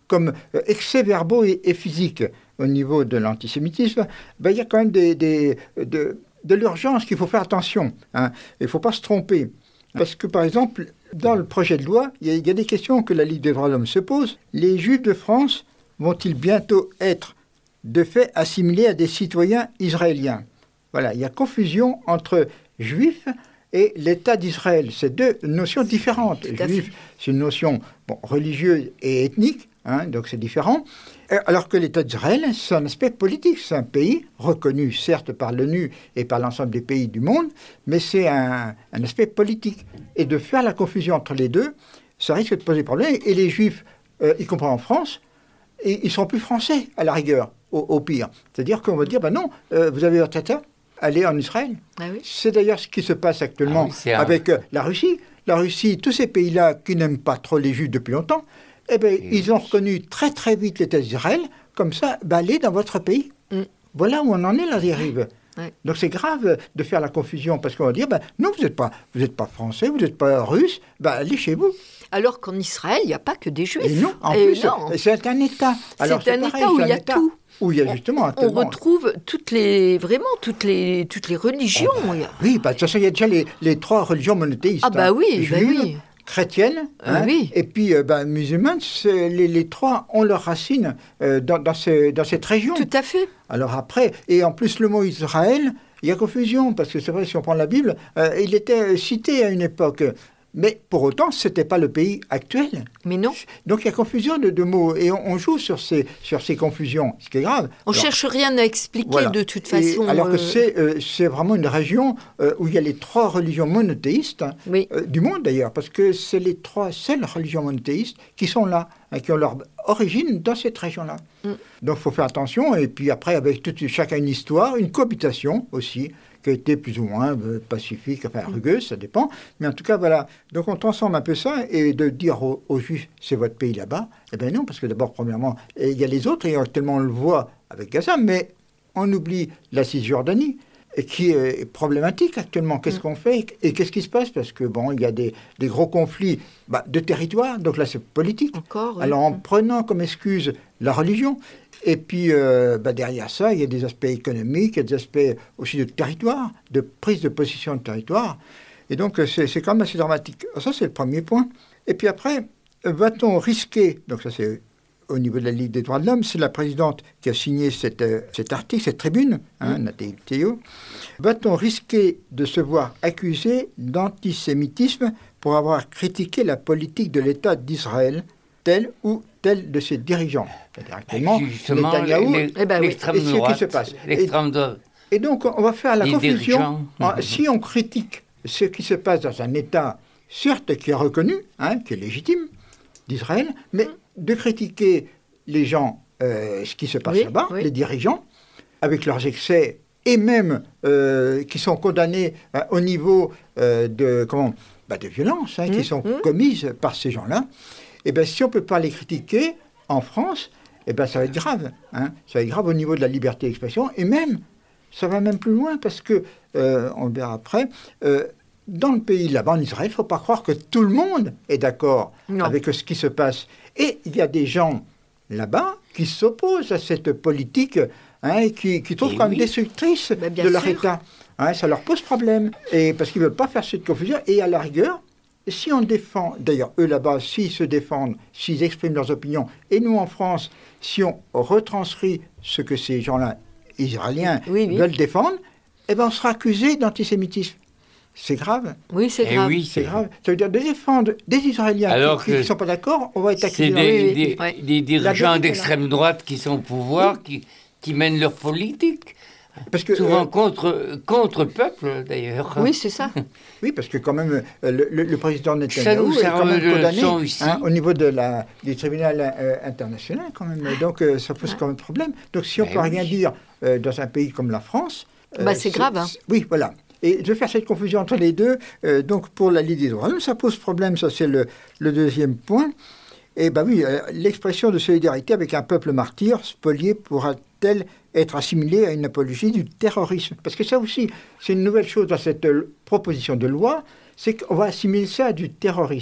comme excès verbaux et physiques au niveau de l'antisémitisme, il y a quand même de l'urgence qu'il faut faire attention. Il ne faut pas se tromper. Parce que, par exemple, dans le projet de loi, il y a des questions que la Ligue des droits de l'homme se pose. Les Juifs de France vont-ils bientôt être, de fait, assimilés à des citoyens israéliens? Voilà, il y a confusion entre Juifs et l'État d'Israël. C'est deux notions différentes. Juif, c'est une notion religieuse et ethnique, donc c'est différent. Alors que l'État d'Israël, c'est un aspect politique. C'est un pays reconnu, certes, par l'ONU et par l'ensemble des pays du monde, mais c'est un aspect politique. Et de faire la confusion entre les deux, ça risque de poser problème. Et les Juifs, y compris en France, ils ne seront plus français, à la rigueur, au pire. C'est-à-dire qu'on va dire, non, vous avez votre État, allez en Israël. Ah oui. C'est d'ailleurs ce qui se passe actuellement avec la Russie. La Russie, tous ces pays-là qui n'aiment pas trop les Juifs depuis longtemps, ils ont reconnu très très vite l'État d'Israël, comme ça, allez dans votre pays. Voilà où on en est, la dérive. Donc c'est grave de faire la confusion, parce qu'on va dire, non, vous n'êtes pas français, vous n'êtes pas russe, allez chez vous. Alors qu'en Israël, il n'y a pas que des Juifs. Et non, en plus, c'est un État. Alors, c'est un État où il y a tout. Où il y a justement on retrouve toutes les religions. Oui, de toute façon, il y a déjà les trois religions monothéistes. Juives, chrétiennes, et puis musulmanes. Les trois ont leurs racines dans cette région. Tout à fait. Alors après, et en plus le mot Israël, il y a confusion, parce que c'est vrai, si on prend la Bible, il était cité à une époque. Mais pour autant, ce n'était pas le pays actuel. Mais non. Donc il y a confusion de mots. Et on joue sur ces confusions, ce qui est grave. On ne cherche rien à expliquer de toute façon. Alors que c'est vraiment une région où il y a les trois religions monothéistes, du monde d'ailleurs, parce que c'est les trois seules religions monothéistes qui sont là, qui ont leur origine dans cette région-là. Donc il faut faire attention. Et puis après, avec chacun une histoire, une cohabitation aussi, qui a été plus ou moins pacifique, rugueuse, ça dépend. Mais en tout cas, voilà. Donc on transforme un peu ça, et de dire aux Juifs, c'est votre pays là-bas, non, parce que d'abord, premièrement, il y a les autres, et actuellement on le voit avec Gaza, mais on oublie la Cisjordanie, qui est problématique actuellement. Qu'est-ce qu'on fait et qu'est-ce qui se passe? Parce que, il y a des gros conflits de territoire, donc là c'est politique. Alors en prenant comme excuse la religion, et puis, derrière ça, il y a des aspects économiques, il y a des aspects aussi de territoire, de prise de possession de territoire. Et donc, c'est quand même assez dramatique. Ça, c'est le premier point. Et puis après, va-t-on risquer, donc ça c'est au niveau de la Ligue des droits de l'homme, c'est la présidente qui a signé cet article, cette tribune, Nathalie Théo, va-t-on risquer de se voir accusé d'antisémitisme pour avoir critiqué la politique de l'État d'Israël, tel ou tel de ses dirigeants? Actuellement, Netanyahou, l'extrême droite, qui se passe. L'extrême droite. Et donc, on va faire la confusion. Si on critique ce qui se passe dans un État, certes, qui est reconnu, qui est légitime, d'Israël, mais de critiquer les gens, ce qui se passe là-bas, les dirigeants, avec leurs excès, et même qui sont condamnés au niveau de violences qui sont commises par ces gens-là. Si on ne peut pas les critiquer en France, ça va être grave. Ça va être grave au niveau de la liberté d'expression. Et même, ça va même plus loin, parce que, on le verra après, dans le pays là-bas, en Israël, il ne faut pas croire que tout le monde est d'accord avec ce qui se passe. Et il y a des gens là-bas qui s'opposent à cette politique, qui trouvent quand même destructrice de leur État. Ça leur pose problème. Et parce qu'ils ne veulent pas faire cette confusion. Et à la rigueur, si on défend, d'ailleurs, eux là-bas, s'ils se défendent, s'ils expriment leurs opinions, et nous en France, si on retranscrit ce que ces gens-là, israéliens, veulent défendre, on sera accusé d'antisémitisme. C'est grave. Oui, c'est grave. C'est grave. Ça veut dire de défendre des Israéliens qui ne sont pas d'accord, on va être accusé. C'est des dirigeants d'extrême droite qui sont au pouvoir, qui mènent leur politique. Parce que, souvent contre peuple, d'ailleurs. Oui, c'est ça. Oui, parce que quand même, le président Netanyahou est quand même condamné au niveau du tribunal international, quand même. Donc, ça pose quand même problème. Donc, si on ne peut rien dire dans un pays comme la France... c'est grave. Oui, voilà. Et de faire cette confusion entre les deux, donc pour la Ligue des droits de l'homme, ça pose problème, ça c'est le deuxième point. Et l'expression de solidarité avec un peuple martyr, spolié, pourra-t-elle être assimilée à une apologie du terrorisme? Parce que ça aussi, c'est une nouvelle chose dans cette proposition de loi, c'est qu'on va assimiler ça à du terrorisme.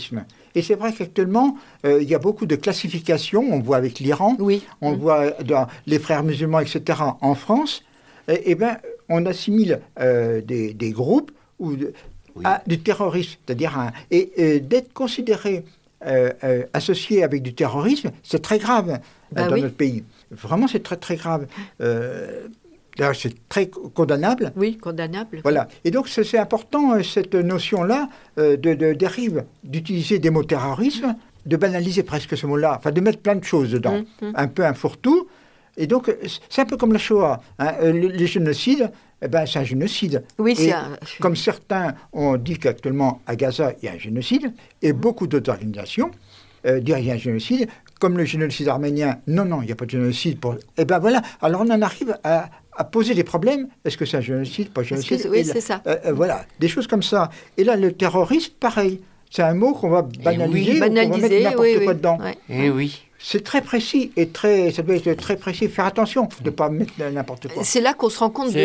Et c'est vrai qu'actuellement, il y a beaucoup de classifications. On voit avec l'Iran, on voit dans les frères musulmans, etc. en France. Eh bien, on assimile des groupes à du terrorisme. C'est-à-dire, d'être considéré associé avec du terrorisme, c'est très grave dans notre pays. Vraiment, c'est très, très grave. D'ailleurs, c'est très condamnable. Oui, condamnable. Voilà. Et donc, c'est important, cette notion-là, de dérive, d'utiliser des mots terrorisme, de banaliser presque ce mot-là, enfin, de mettre plein de choses dedans. Un peu un fourre-tout. Et donc, c'est un peu comme la Shoah. Hein. Les génocides, c'est un génocide. Oui, comme certains ont dit qu'actuellement, à Gaza, il y a un génocide, et beaucoup d'autres organisations disent qu'il y a un génocide. Comme le génocide arménien, non, il n'y a pas de génocide. Voilà, alors on en arrive à poser des problèmes. Est-ce que c'est un génocide, pas un génocide? Oui, c'est ça. Voilà, des choses comme ça. Et là, le terroriste, pareil. C'est un mot qu'on va banaliser, on va mettre n'importe quoi dedans. Et oui. C'est très précis et ça doit être très précis. Faire attention de ne pas mettre n'importe quoi. C'est là qu'on se rend compte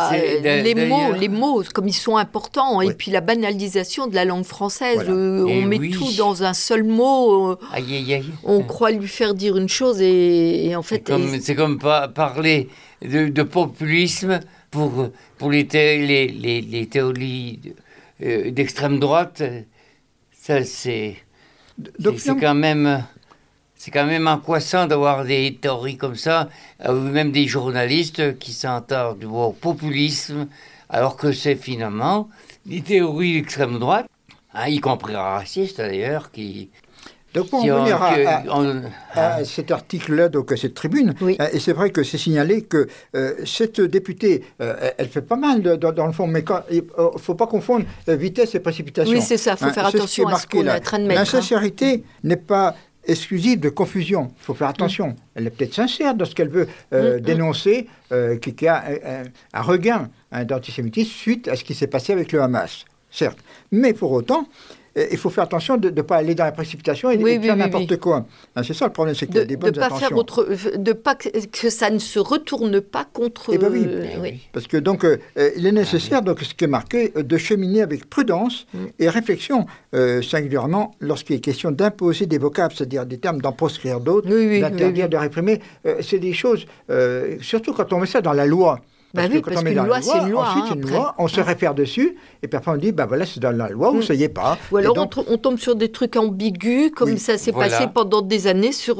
les mots, comme ils sont importants, et puis la banalisation de la langue française. Voilà. On met tout dans un seul mot. On croit lui faire dire une chose et en fait... C'est comme parler de populisme pour les théories d'extrême droite. Ça, c'est quand même... C'est quand même angoissant d'avoir des théories comme ça, ou même des journalistes qui s'entendent du mot populisme, alors que c'est finalement des théories d'extrême droite, y compris racistes d'ailleurs, qui... Donc on va revenir à cet article-là, donc à cette tribune, et c'est vrai que c'est signalé que cette députée, elle fait pas mal dans le fond, mais il ne faut pas confondre vitesse et précipitation. Oui, c'est ça, il faut faire attention à ce qu'on est en train de mettre. L'insincérité n'est pas exclusive de confusion. Il faut faire attention. Elle est peut-être sincère dans ce qu'elle veut dénoncer, qu'il y a un regain d'antisémitisme suite à ce qui s'est passé avec le Hamas, certes. Mais pour autant, il faut faire attention de ne pas aller dans la précipitation et de faire n'importe quoi. C'est ça le problème, c'est qu'il y a des bonnes intentions. De pas que ça ne se retourne pas contre... Parce que donc, il est nécessaire, donc, ce qui est marqué, de cheminer avec prudence et réflexion, singulièrement lorsqu'il est question d'imposer des vocables, c'est-à-dire des termes, d'en proscrire d'autres, d'interdire, de réprimer. C'est des choses, surtout quand on met ça dans la loi. Parce qu'une loi, c'est une loi. Ensuite, c'est une loi, on se réfère dessus, et puis après on dit, voilà, c'est dans la loi, vous ne savez pas. Ou alors on tombe sur des trucs ambigus, comme ça s'est passé pendant des années sur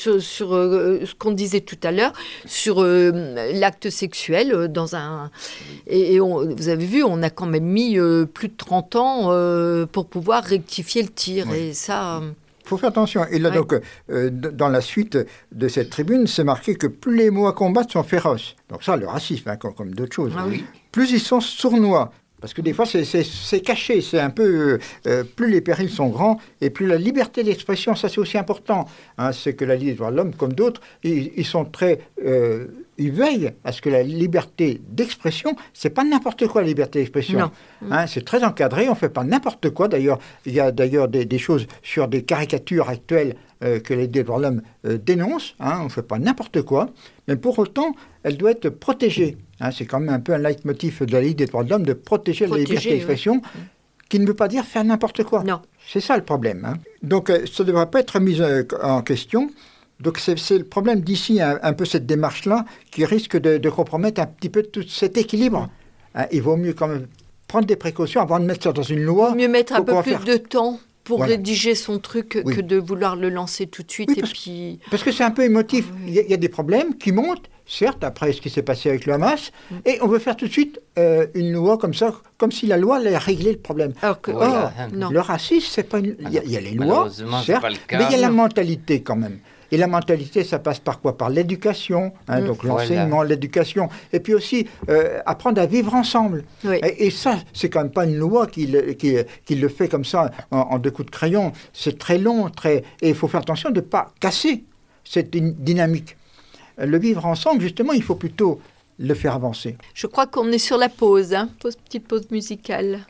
ce qu'on disait tout à l'heure, sur l'acte sexuel dans un... Et vous avez vu, on a quand même mis plus de 30 ans pour pouvoir rectifier le tir, et ça... Il faut faire attention. Et là, donc, dans la suite de cette tribune, c'est marqué que plus les mots à combattre sont féroces. Donc ça, le racisme, comme d'autres choses. Plus ils sont sournois. Parce que des fois, c'est caché. C'est un peu... plus les périls sont grands, et plus la liberté d'expression, ça c'est aussi important. C'est que la Ligue des droits de l'homme, comme d'autres, ils sont très... ils veillent à ce que la liberté d'expression, c'est pas n'importe quoi la liberté d'expression. C'est très encadré, on fait pas n'importe quoi. D'ailleurs, il y a des choses sur des caricatures actuelles que la Ligue des droits de l'homme dénonce. On fait pas n'importe quoi. Mais pour autant, elle doit être protégée. C'est quand même un peu un leitmotiv de la Ligue des droits de l'homme de protéger la liberté d'expression, qui ne veut pas dire faire n'importe quoi. Non. C'est ça le problème. Donc ça ne devrait pas être mis en question. Donc c'est le problème d'ici, un peu cette démarche-là, qui risque de compromettre un petit peu tout cet équilibre. Il vaut mieux quand même prendre des précautions avant de mettre ça dans une loi. Il vaut mieux mettre un peu plus de temps pour rédiger son truc que de vouloir le lancer tout de suite. Parce que c'est un peu émotif. Il y a des problèmes qui montent, certes, après ce qui s'est passé avec le Hamas, et on veut faire tout de suite une loi comme ça, comme si la loi allait régler le problème. Alors que, le racisme, c'est pas une... Il y a les lois, certes, mais il y a la mentalité quand même. Et la mentalité, ça passe par quoi? Par l'éducation, donc l'enseignement, l'éducation, et puis aussi apprendre à vivre ensemble. Et ça, c'est quand même pas une loi qui le fait comme ça en 2 coups de crayon. C'est très long, et il faut faire attention de ne pas casser cette dynamique. Le vivre ensemble, justement, il faut plutôt le faire avancer. Je crois qu'on est sur la pause, petite pause musicale.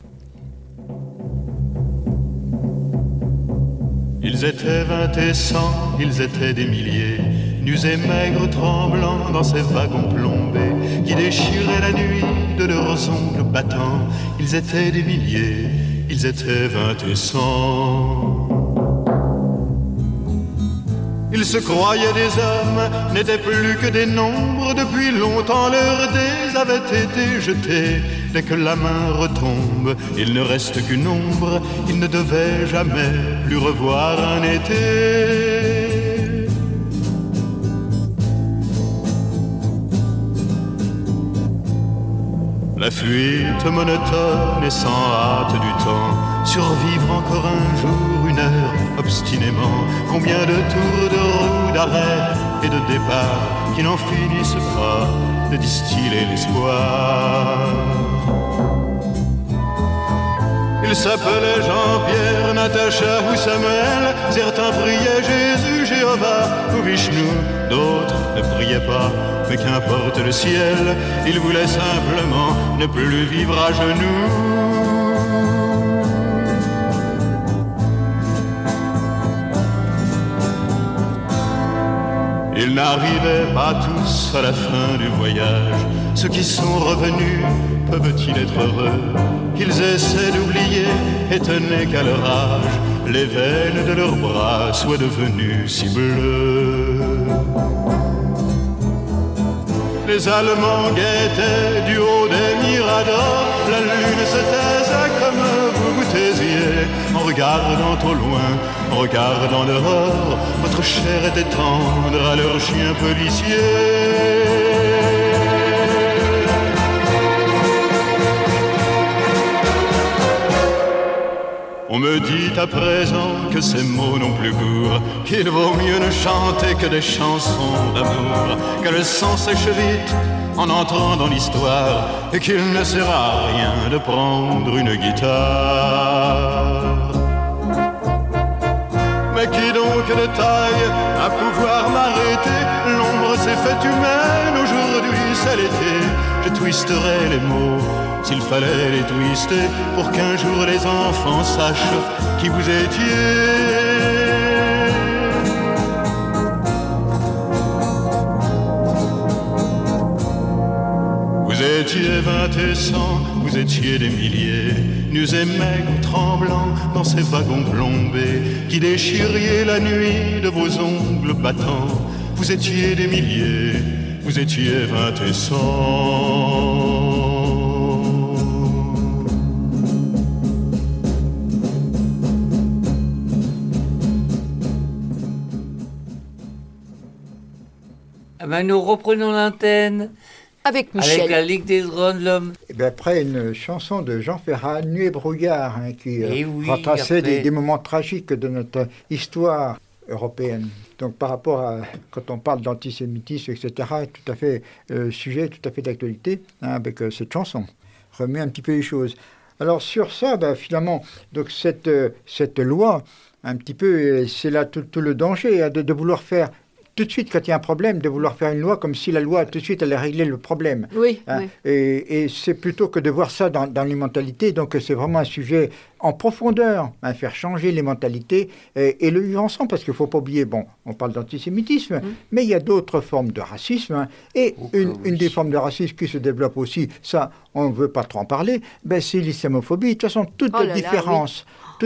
Ils étaient 20 et 100, ils étaient des milliers, nus et maigres tremblants dans ces wagons plombés, qui déchiraient la nuit de leurs ongles battants. Ils étaient des milliers, ils étaient 20 et 100. Ils se croyaient des hommes, n'étaient plus que des nombres. Depuis longtemps leurs dés avaient été jetés. Dès que la main retombe, il ne reste qu'une ombre. Ils ne devaient jamais plus revoir un été. La fuite monotone et sans hâte du temps, survivre encore un jour, une heure, obstinément. Combien de tours de roue, d'arrêt et de départ qui n'en finissent pas de distiller l'espoir. Ils s'appelaient Jean-Pierre, Natacha ou Samuel. Certains priaient Jésus, Jéhovah ou Vishnu. D'autres ne priaient pas, mais qu'importe le ciel. Ils voulaient simplement ne plus vivre à genoux. Ils n'arrivaient pas tous à la fin du voyage. Ceux qui sont revenus, peuvent-ils être heureux? Qu'ils essaient d'oublier, étonnés qu'à leur âge, les veines de leurs bras soient devenues si bleues. Les Allemands guettaient du haut des miradors. La lune se taisait comme vous vous taisiez. En regardant au loin, en regardant dehors, votre chair était tendre à leurs chiens policiers. On me dit à présent que ces mots n'ont plus cours, qu'il vaut mieux ne chanter que des chansons d'amour, que le sang sèche vite en entrant dans l'histoire, et qu'il ne sert à rien de prendre une guitare. Mais qui donc de taille à pouvoir m'arrêter? L'ombre s'est faite humaine, aujourd'hui c'est l'été. Je twisterai les mots s'il fallait les twister, pour qu'un jour les enfants sachent qui vous étiez. Vous étiez 20 et 100, vous étiez des milliers, nus et maigres, tremblants dans ces wagons plombés, qui déchiriez la nuit de vos ongles battants. Vous étiez des milliers, vous étiez 20 et 100. Ben nous reprenons l'antenne avec Michel. Avec la Ligue des droits de l'homme. Et bien après une chanson de Jean Ferrat, Nuit et brouillard, qui retraçait des moments tragiques de notre histoire européenne. Donc par rapport à, quand on parle d'antisémitisme, etc., tout à fait sujet, tout à fait d'actualité, avec cette chanson. Remet un petit peu les choses. Alors sur ça, finalement, donc cette loi, un petit peu, c'est là tout le danger de vouloir faire tout de suite, quand il y a un problème, de vouloir faire une loi comme si la loi, tout de suite, allait régler le problème. Oui. Et c'est plutôt que de voir ça dans les mentalités. Donc, c'est vraiment un sujet en profondeur, faire changer les mentalités et le vivre ensemble. Parce qu'il ne faut pas oublier, on parle d'antisémitisme, mais il y a d'autres formes de racisme. Et une des formes de racisme qui se développe aussi, ça, on ne veut pas trop en parler, c'est l'islamophobie. De toute façon, toute la différence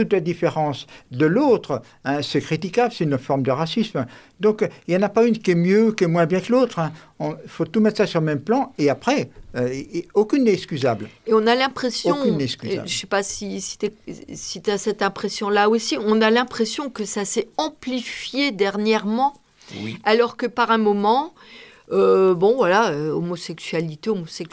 de l'autre, c'est critiquable, c'est une forme de racisme. Donc, il n'y en a pas une qui est mieux, qui est moins bien que l'autre. Il faut tout mettre ça sur le même plan, et après, aucune n'est excusable. Et on a l'impression, aucune n'est excusable. Je ne sais pas si tu as cette impression-là aussi, on a l'impression que ça s'est amplifié dernièrement, alors que par un moment... homosexualité,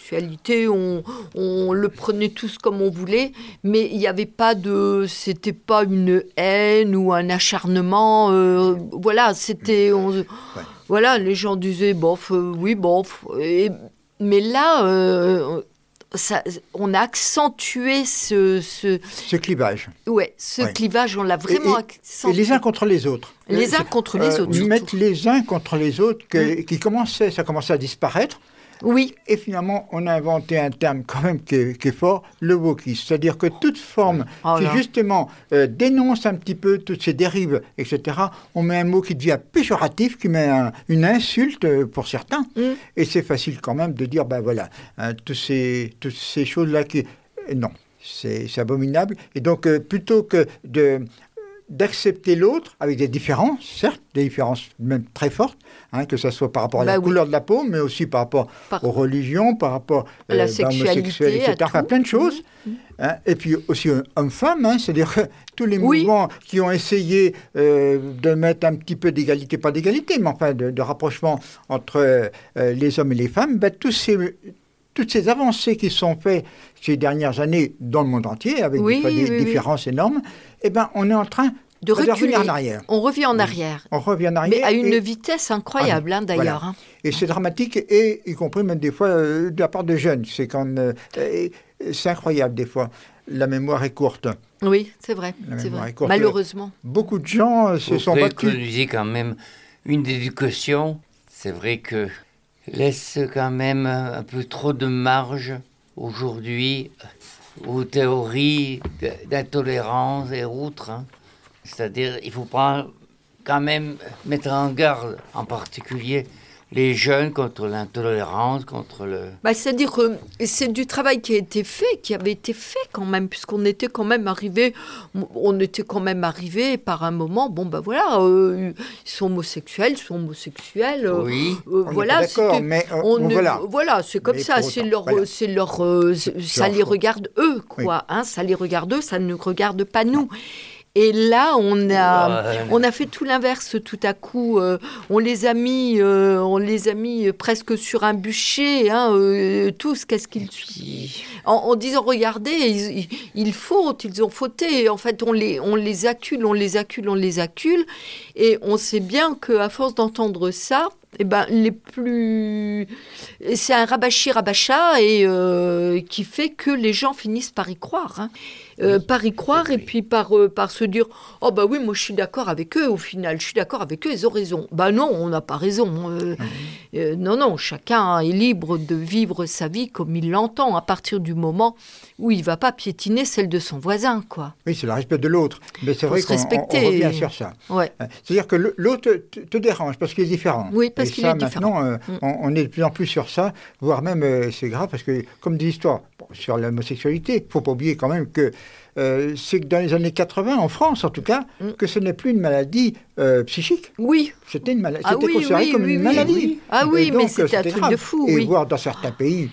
on le prenait tous comme on voulait, mais il n'y avait pas c'était pas une haine ou un acharnement, c'était, les gens disaient bof, mais là, on a accentué ce clivage. Clivage, on l'a vraiment accentué. Et les uns contre les autres. Les uns contre les autres. Mettre les uns contre les autres, ça commençait à disparaître. Oui. Et finalement, on a inventé un terme quand même qui est fort, le wokisme. C'est-à-dire que toute forme qui justement dénonce un petit peu toutes ces dérives, etc., on met un mot qui devient péjoratif, qui met une insulte pour certains. Et c'est facile quand même de dire, toutes ces choses-là qui... Non, c'est abominable. Et donc, plutôt que d'accepter l'autre avec des différences, certes, des différences même très fortes, que ce soit par rapport à la couleur de la peau, mais aussi par rapport aux religions, par rapport à la sexualité, etc. Enfin, plein de choses. Et puis aussi homme-femme, c'est-à-dire que tous les mouvements qui ont essayé de mettre un petit peu d'égalité, pas d'égalité, mais enfin de rapprochement entre les hommes et les femmes, toutes ces avancées qui sont faites ces dernières années dans le monde entier, avec des différences énormes, on est en train de revenir en arrière. On revient en arrière. On revient en arrière. Mais à une vitesse incroyable, d'ailleurs. Voilà. Et c'est dramatique, et y compris même des fois de la part de jeunes. C'est incroyable des fois. La mémoire est courte. Oui, c'est vrai. Malheureusement. Beaucoup de gens se sont battus. Vous disiez quand même une éducation, c'est vrai que laisse quand même un peu trop de marge aujourd'hui aux théories d'intolérance et autres. C'est-à-dire, il faut quand même mettre en garde, en particulier, les jeunes contre l'intolérance, contre le... c'est-à-dire que c'est du travail qui avait été fait quand même, puisqu'on était quand même arrivé par un moment, ils sont homosexuels, oui, voilà, d'accord, mais voilà, c'est comme ça, ça les regarde eux, quoi, ça les regarde eux, ça ne regarde pas nous. Et là, on a fait tout l'inverse tout à coup. On les a mis presque sur un bûcher, tous. Qu'est-ce qu'ils en disant, regardez, ils ont fauté. En fait, on les accule. Et on sait bien qu'à force d'entendre ça, c'est un rabâchi-rabâcha et qui fait que les gens finissent par y croire. Et puis par se dire « Oh oui, moi je suis d'accord avec eux, au final, ils ont raison. » Non, on n'a pas raison. Non, chacun est libre de vivre sa vie comme il l'entend, à partir du moment où il ne va pas piétiner celle de son voisin, quoi. Oui, c'est le respect de l'autre. Mais c'est vrai qu'on revient sur ça. Ouais. C'est-à-dire que l'autre te dérange parce qu'il est différent. Oui, parce qu'il est différent. Maintenant, on est de plus en plus sur ça, voire même, c'est grave, parce que, comme dit l'histoire, sur l'homosexualité, il ne faut pas oublier quand même que c'est que dans les années 80, en France en tout cas, que ce n'est plus une maladie psychique. Oui. C'était une maladie, considéré comme une maladie. Oui. Ah oui, donc, mais c'était un truc grave. De fou. Et voire dans certains pays,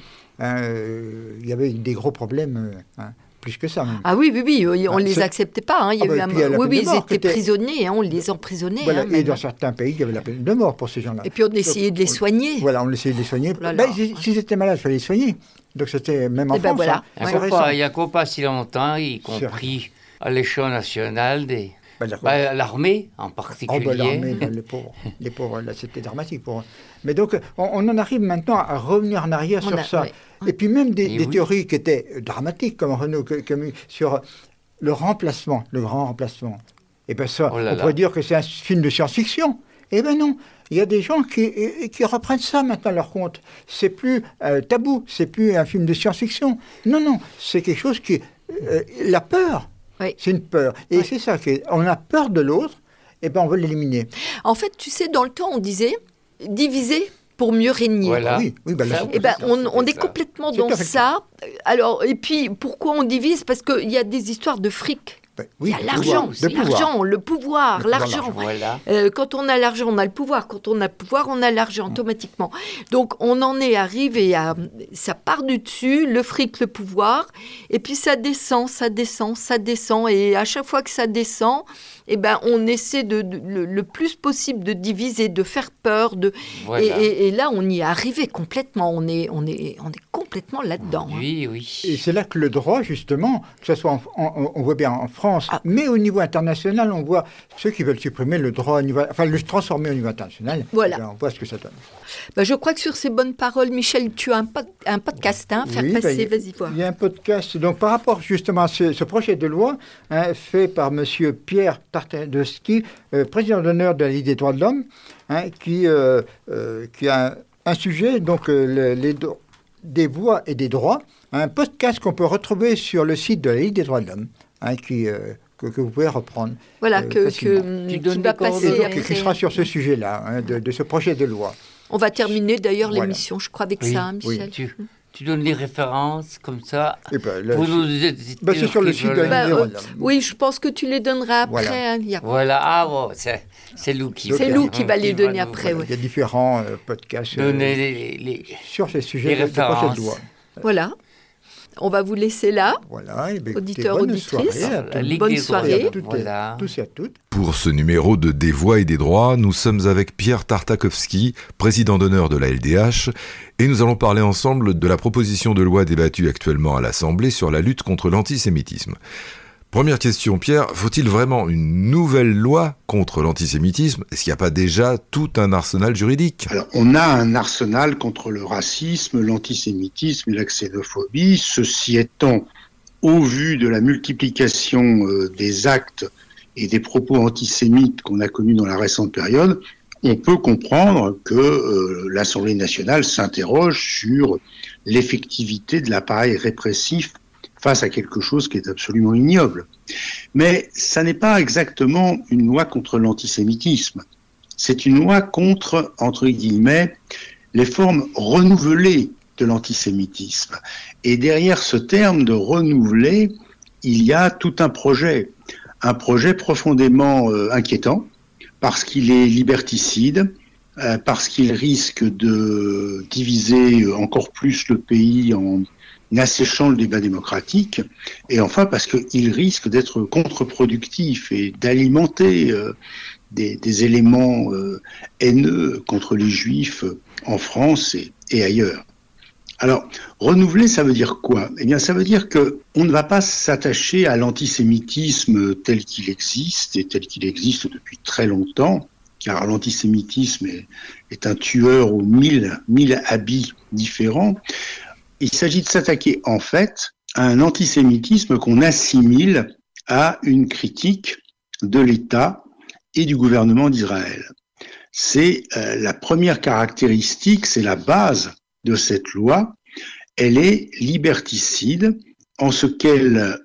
il y avait des gros problèmes. Plus que ça. Même. Ah oui, on ne les acceptait pas. Il y avait ils étaient prisonniers, on les emprisonnait. Voilà, et dans certains pays, il y avait la peine de mort pour ces gens-là. Et puis on essayait de les soigner. On essayait de les soigner. S'ils étaient malades, il fallait les soigner. Donc c'était même en France. Voilà. Il n'y a pas si longtemps, y compris à l'échelon national, l'armée en particulier. L'armée, les pauvres, là, c'était dramatique pour eux. Mais donc, on en arrive maintenant à revenir en arrière sur ça. Oui. Et puis même des théories qui étaient dramatiques, comme Renaud, sur le remplacement, le grand remplacement. Et bien ça, on pourrait dire que c'est un film de science-fiction. Eh bien non, il y a des gens qui reprennent ça maintenant à leur compte. C'est plus tabou, c'est plus un film de science-fiction. Non, c'est quelque chose qui... la peur, c'est une peur. Et c'est ça, on a peur de l'autre, et bien on veut l'éliminer. En fait, tu sais, dans le temps, on disait diviser pour mieux régner. Voilà. Oui, on est complètement dans ça. Alors, et puis, pourquoi on divise ? Parce qu'il y a des histoires de fric. Il y a l'argent, le pouvoir, l'argent. Voilà. Quand on a l'argent, on a le pouvoir. Quand on a le pouvoir, on a l'argent automatiquement. Donc, on en est arrivé à... Ça part du dessus, le fric, le pouvoir, et puis ça descend. Et à chaque fois que ça descend, on essaie le plus possible de diviser, de faire peur. Et là, on y est arrivé complètement. On est complètement là-dedans. Oui. Et c'est là que le droit, justement, que ce soit on voit bien en France, mais au niveau international, on voit ceux qui veulent supprimer le droit, le transformer au niveau international. Voilà. On voit ce que ça donne. Je crois que sur ces bonnes paroles, Michel, tu as un podcast, passer, vas-y voir. Il y a un podcast, donc par rapport justement à ce projet de loi, fait par M. Pierre Tartakovsky, président d'honneur de la Ligue des droits de l'homme, qui a un sujet, donc des voix et des droits, un podcast qu'on peut retrouver sur le site de la Ligue des droits de l'homme, que vous pouvez reprendre. Voilà, qui va passer qui sera sur ce sujet-là, de ce projet de loi. On va terminer d'ailleurs l'émission, je crois, avec ça, Michel. Oui. Tu donnes des références comme ça pour nous c'est sur le site de oui, je pense que tu les donneras après. Voilà, c'est Lou qui va les donner après. Il y a différents podcasts sur ces sujets de projet de loi. Voilà. On va vous laisser là. Voilà, auditeurs, auditrices. Bonne soirée à tous et à toutes. Pour ce numéro de Des Voix et des Droits, nous sommes avec Pierre Tartakovsky, président d'honneur de la LDH, et nous allons parler ensemble de la proposition de loi débattue actuellement à l'Assemblée sur la lutte contre l'antisémitisme. Première question, Pierre, faut-il vraiment une nouvelle loi contre l'antisémitisme ? Est-ce qu'il n'y a pas déjà tout un arsenal juridique ? Alors, on a un arsenal contre le racisme, l'antisémitisme et la xénophobie. Ceci étant, au vu de la multiplication des actes et des propos antisémites qu'on a connus dans la récente période, on peut comprendre que l'Assemblée nationale s'interroge sur l'effectivité de l'appareil répressif face à quelque chose qui est absolument ignoble. Mais ça n'est pas exactement une loi contre l'antisémitisme. C'est une loi contre, entre guillemets, les formes renouvelées de l'antisémitisme. Et derrière ce terme de renouveler, il y a tout un projet profondément inquiétant, parce qu'il est liberticide, parce qu'il risque de diviser encore plus le pays en asséchant le débat démocratique, et enfin parce qu'il risque d'être contre-productif et d'alimenter des éléments haineux contre les Juifs en France et ailleurs. Alors, renouveler, ça veut dire quoi ? Eh bien, ça veut dire qu'on ne va pas s'attacher à l'antisémitisme tel qu'il existe, et tel qu'il existe depuis très longtemps, car l'antisémitisme est un tueur aux mille habits différents. Il s'agit de s'attaquer, en fait, à un antisémitisme qu'on assimile à une critique de l'État et du gouvernement d'Israël. C'est la première caractéristique, c'est la base de cette loi. Elle est liberticide en ce qu'elle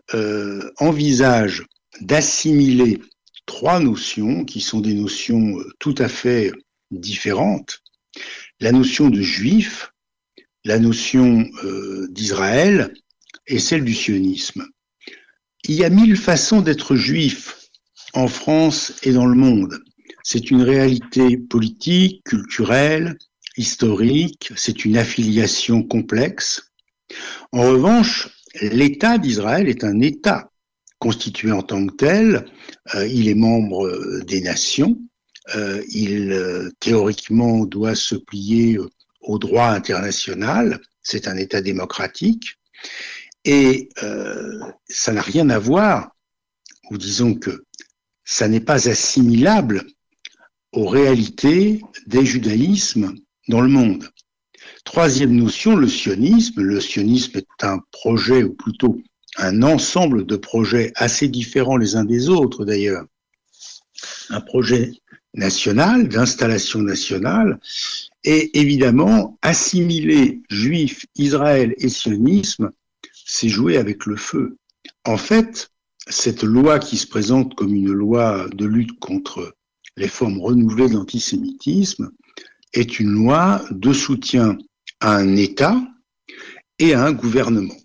envisage d'assimiler trois notions qui sont des notions tout à fait différentes. La notion de juif, la notion d'Israël et celle du sionisme. Il y a 1000 façons d'être juif en France et dans le monde. C'est une réalité politique, culturelle, historique, c'est une affiliation complexe. En revanche, l'État d'Israël est un État constitué en tant que tel. Il est membre des nations. Il théoriquement doit se plier au droit international, c'est un État démocratique, et ça n'a rien à voir, ou disons que ça n'est pas assimilable aux réalités des judaïsmes dans le monde. Troisième notion, le sionisme. Le sionisme est un projet, ou plutôt un ensemble de projets assez différents les uns des autres d'ailleurs. Un projet national, d'installation nationale, et évidemment, assimiler juifs, Israël et sionisme, c'est jouer avec le feu. En fait, cette loi qui se présente comme une loi de lutte contre les formes renouvelées de l'antisémitisme est une loi de soutien à un État et à un gouvernement.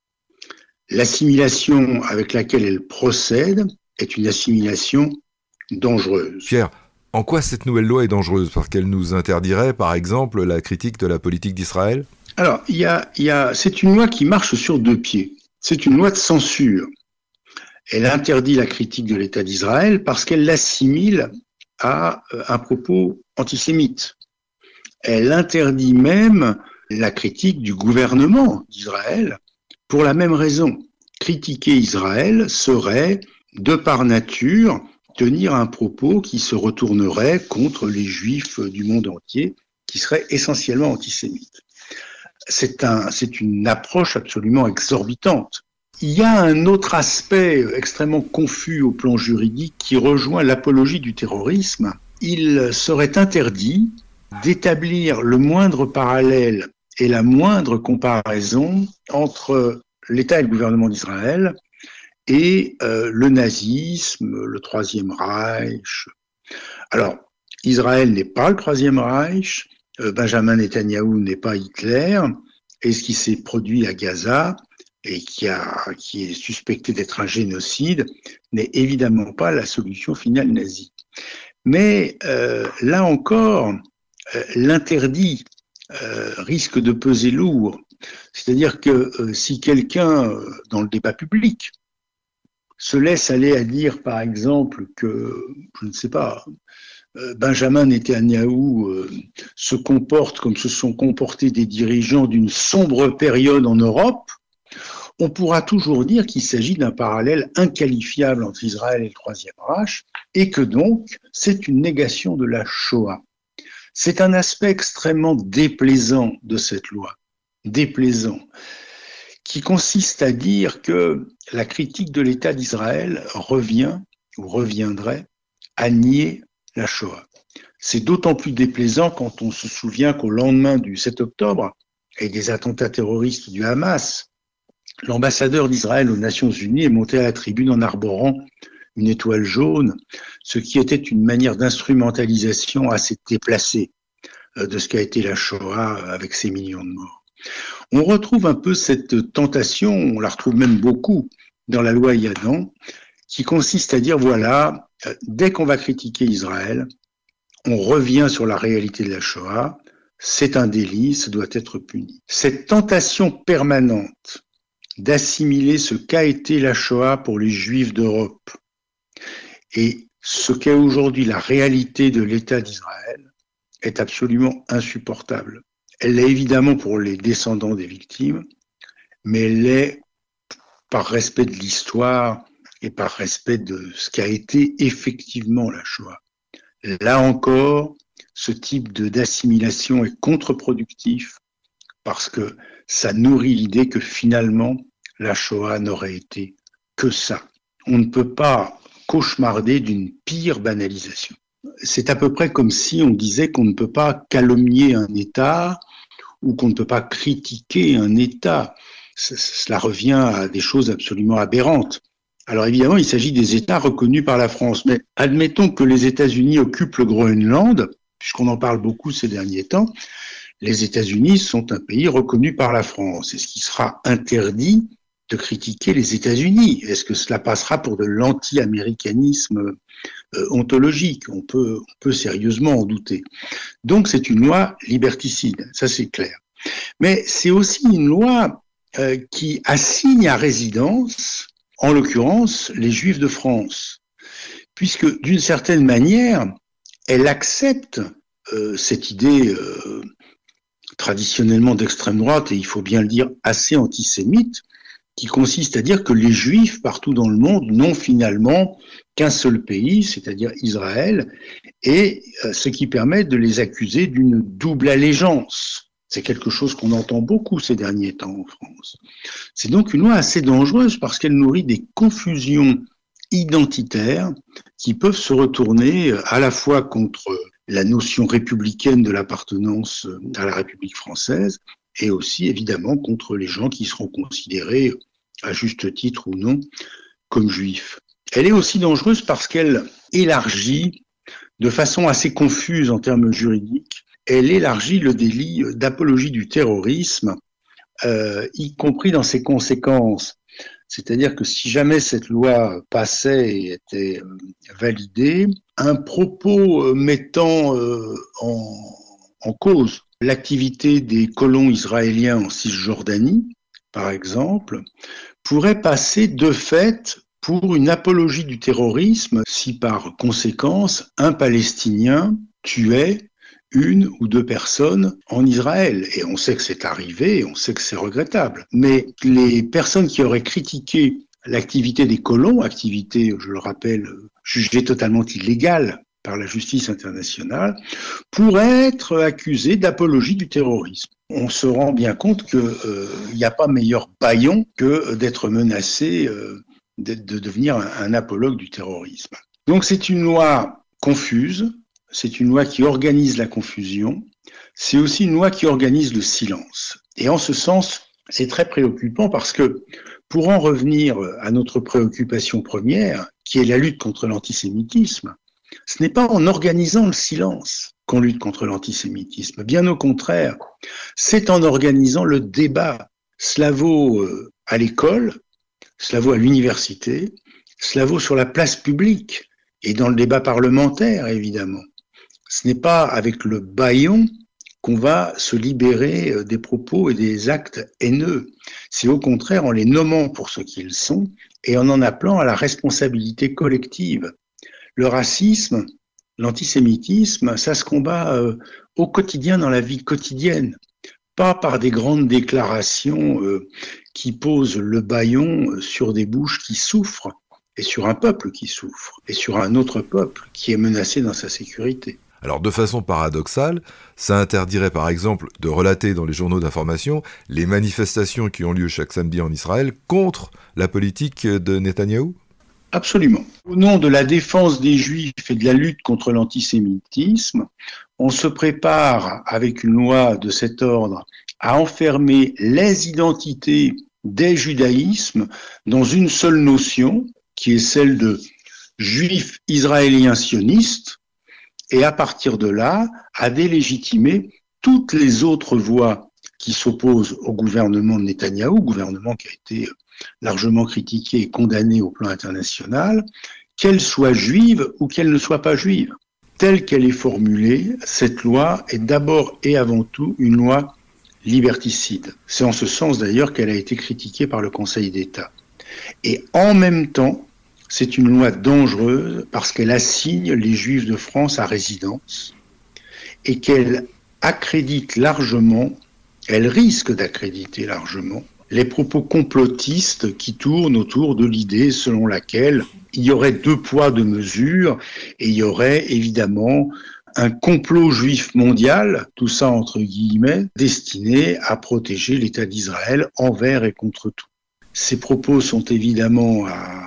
L'assimilation avec laquelle elle procède est une assimilation dangereuse. Pierre, en quoi cette nouvelle loi est dangereuse ? Parce qu'elle nous interdirait, par exemple, la critique de la politique d'Israël ? Alors, c'est une loi qui marche sur deux pieds. C'est une loi de censure. Elle interdit la critique de l'État d'Israël parce qu'elle l'assimile à un propos antisémite. Elle interdit même la critique du gouvernement d'Israël pour la même raison. Critiquer Israël serait, de par nature, tenir un propos qui se retournerait contre les juifs du monde entier, qui serait essentiellement antisémite. C'est une approche absolument exorbitante. Il y a un autre aspect extrêmement confus au plan juridique qui rejoint l'apologie du terrorisme. Il serait interdit d'établir le moindre parallèle et la moindre comparaison entre l'État et le gouvernement d'Israël et le nazisme, le Troisième Reich. Alors, Israël n'est pas le Troisième Reich, Benjamin Netanyahou n'est pas Hitler, et ce qui s'est produit à Gaza et qui est suspecté d'être un génocide n'est évidemment pas la solution finale nazie. Mais là encore, l'interdit risque de peser lourd. C'est-à-dire que si quelqu'un, dans le débat public, se laisse aller à dire, par exemple, que, je ne sais pas, Benjamin Netanyahou se comporte comme se sont comportés des dirigeants d'une sombre période en Europe, on pourra toujours dire qu'il s'agit d'un parallèle inqualifiable entre Israël et le Troisième Reich, et que donc c'est une négation de la Shoah. C'est un aspect extrêmement déplaisant de cette loi, déplaisant, qui consiste à dire que la critique de l'État d'Israël revient ou reviendrait à nier la Shoah. C'est d'autant plus déplaisant quand on se souvient qu'au lendemain du 7 octobre et des attentats terroristes du Hamas, l'ambassadeur d'Israël aux Nations Unies est monté à la tribune en arborant une étoile jaune, ce qui était une manière d'instrumentalisation assez déplacée de ce qu'a été la Shoah avec ses millions de morts. On retrouve un peu cette tentation, on la retrouve même beaucoup dans la loi Yadan, qui consiste à dire, voilà, dès qu'on va critiquer Israël, on revient sur la réalité de la Shoah, c'est un délit, ça doit être puni. Cette tentation permanente d'assimiler ce qu'a été la Shoah pour les Juifs d'Europe et ce qu'est aujourd'hui la réalité de l'État d'Israël est absolument insupportable. Elle l'est évidemment pour les descendants des victimes, mais elle l'est par respect de l'histoire et par respect de ce qu'a été effectivement la Shoah. Là encore, ce type d'assimilation est contre-productif parce que ça nourrit l'idée que finalement, la Shoah n'aurait été que ça. On ne peut pas cauchemarder d'une pire banalisation. C'est à peu près comme si on disait qu'on ne peut pas calomnier un État ou qu'on ne peut pas critiquer un État. Cela revient à des choses absolument aberrantes. Alors évidemment, il s'agit des États reconnus par la France, mais admettons que les États-Unis occupent le Groenland, puisqu'on en parle beaucoup ces derniers temps. Les États-Unis sont un pays reconnu par la France. Est-ce qu'il sera interdit de critiquer les États-Unis? Est-ce que cela passera pour de l'anti-américanisme ontologique? On peut sérieusement en douter. Donc c'est une loi liberticide, ça c'est clair. Mais c'est aussi une loi qui assigne à résidence, en l'occurrence, les Juifs de France, puisque d'une certaine manière, elle accepte cette idée traditionnellement d'extrême droite, et il faut bien le dire, assez antisémite, qui consiste à dire que les Juifs partout dans le monde n'ont finalement qu'un seul pays, c'est-à-dire Israël, et ce qui permet de les accuser d'une double allégeance. C'est quelque chose qu'on entend beaucoup ces derniers temps en France. C'est donc une loi assez dangereuse parce qu'elle nourrit des confusions identitaires qui peuvent se retourner à la fois contre la notion républicaine de l'appartenance à la République française et aussi évidemment contre les gens qui seront considérés, à juste titre ou non, comme juifs. Elle est aussi dangereuse parce qu'elle élargit de façon assez confuse en termes juridiques, elle élargit le délit d'apologie du terrorisme, y compris dans ses conséquences. C'est-à-dire que si jamais cette loi passait et était validée, un propos mettant en cause l'activité des colons israéliens en Cisjordanie, par exemple, pourrait passer de fait pour une apologie du terrorisme si par conséquence un Palestinien tuait une ou deux personnes en Israël. Et on sait que c'est arrivé, on sait que c'est regrettable. Mais les personnes qui auraient critiqué l'activité des colons, activité, je le rappelle, jugée totalement illégale par la justice internationale, pourraient être accusées d'apologie du terrorisme. On se rend bien compte qu'il n'y a pas meilleur bâillon que d'être menacé de devenir un apologue du terrorisme. Donc c'est une loi confuse, c'est une loi qui organise la confusion, c'est aussi une loi qui organise le silence. Et en ce sens, c'est très préoccupant parce que, pour en revenir à notre préoccupation première, qui est la lutte contre l'antisémitisme, ce n'est pas en organisant le silence qu'on lutte contre l'antisémitisme. Bien au contraire, c'est en organisant le débat. Cela vaut à l'école, cela vaut à l'université, cela vaut sur la place publique et dans le débat parlementaire, évidemment. Ce n'est pas avec le bâillon qu'on va se libérer des propos et des actes haineux. C'est au contraire en les nommant pour ce qu'ils sont et en appelant à la responsabilité collective. Le racisme, l'antisémitisme, ça se combat au quotidien, dans la vie quotidienne, pas par des grandes déclarations qui posent le bâillon sur des bouches qui souffrent, et sur un peuple qui souffre, et sur un autre peuple qui est menacé dans sa sécurité. Alors de façon paradoxale, ça interdirait par exemple de relater dans les journaux d'information les manifestations qui ont lieu chaque samedi en Israël contre la politique de Netanyahou ? Absolument. Au nom de la défense des Juifs et de la lutte contre l'antisémitisme, on se prépare avec une loi de cet ordre à enfermer les identités des judaïsmes dans une seule notion, qui est celle de juifs israéliens sionistes, et à partir de là, à délégitimer toutes les autres voix qui s'opposent au gouvernement de Netanyahou, gouvernement qui a été largement critiqué et condamné au plan international, qu'elle soit juive ou qu'elle ne soit pas juive. Telle qu'elle est formulée, cette loi est d'abord et avant tout une loi liberticide. C'est en ce sens d'ailleurs qu'elle a été critiquée par le Conseil d'État. Et en même temps, c'est une loi dangereuse parce qu'elle assigne les Juifs de France à résidence et qu'elle accrédite largement, elle risque d'accréditer largement les propos complotistes qui tournent autour de l'idée selon laquelle il y aurait 2 poids 2 mesures et il y aurait évidemment un complot juif mondial, tout ça entre guillemets, destiné à protéger l'État d'Israël envers et contre tout. Ces propos sont évidemment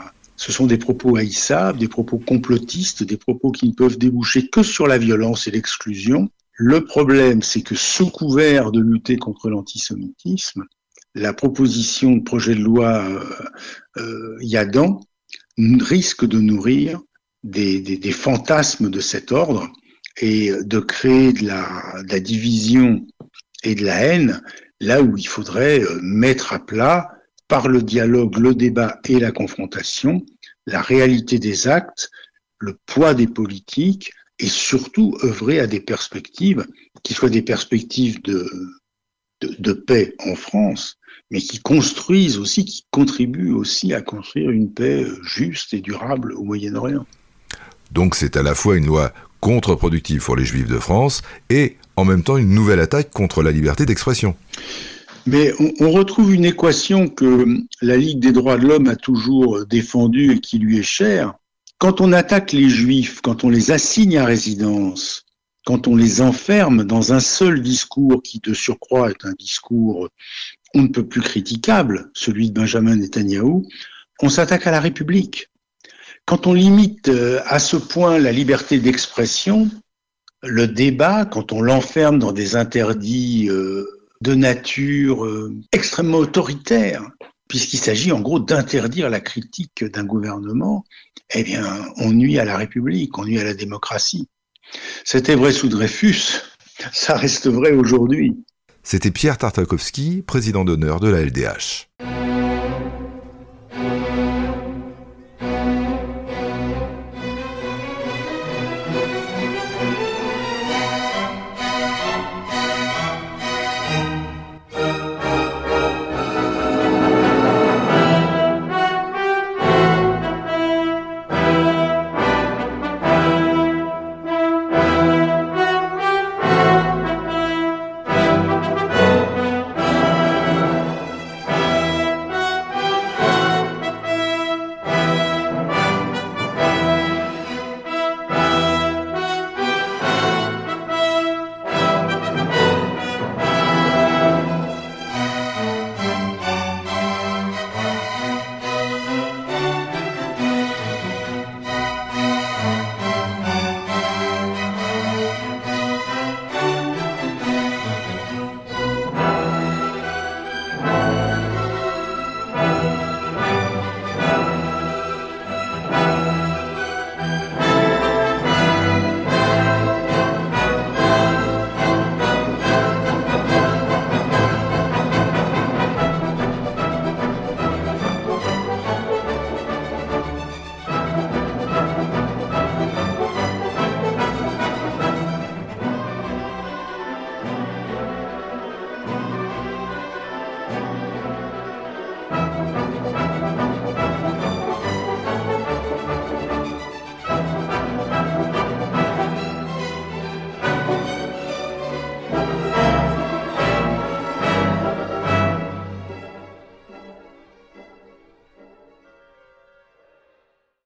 ce sont des propos haïssables, des propos complotistes, des propos qui ne peuvent déboucher que sur la violence et l'exclusion. Le problème, c'est que sous couvert de lutter contre l'antisémitisme, la proposition de projet de loi Yadan risque de nourrir des fantasmes de cet ordre et de créer de la division et de la haine, là où il faudrait mettre à plat, par le dialogue, le débat et la confrontation, la réalité des actes, le poids des politiques et surtout œuvrer à des perspectives qui soient des perspectives de paix en France, mais qui construisent aussi, qui contribuent aussi à construire une paix juste et durable au Moyen-Orient. Donc c'est à la fois une loi contre-productive pour les Juifs de France et en même temps une nouvelle attaque contre la liberté d'expression. Mais on retrouve une équation que la Ligue des droits de l'homme a toujours défendue et qui lui est chère. Quand on attaque les Juifs, quand on les assigne à résidence, quand on les enferme dans un seul discours qui de surcroît est un discours on ne peut plus critiquable, celui de Benjamin Netanyahou, on s'attaque à la République. Quand on limite à ce point la liberté d'expression, le débat, quand on l'enferme dans des interdits de nature extrêmement autoritaire, puisqu'il s'agit en gros d'interdire la critique d'un gouvernement, eh bien, on nuit à la République, on nuit à la démocratie. C'était vrai sous Dreyfus, ça reste vrai aujourd'hui. C'était Pierre Tartakovsky, président d'honneur de la LDH.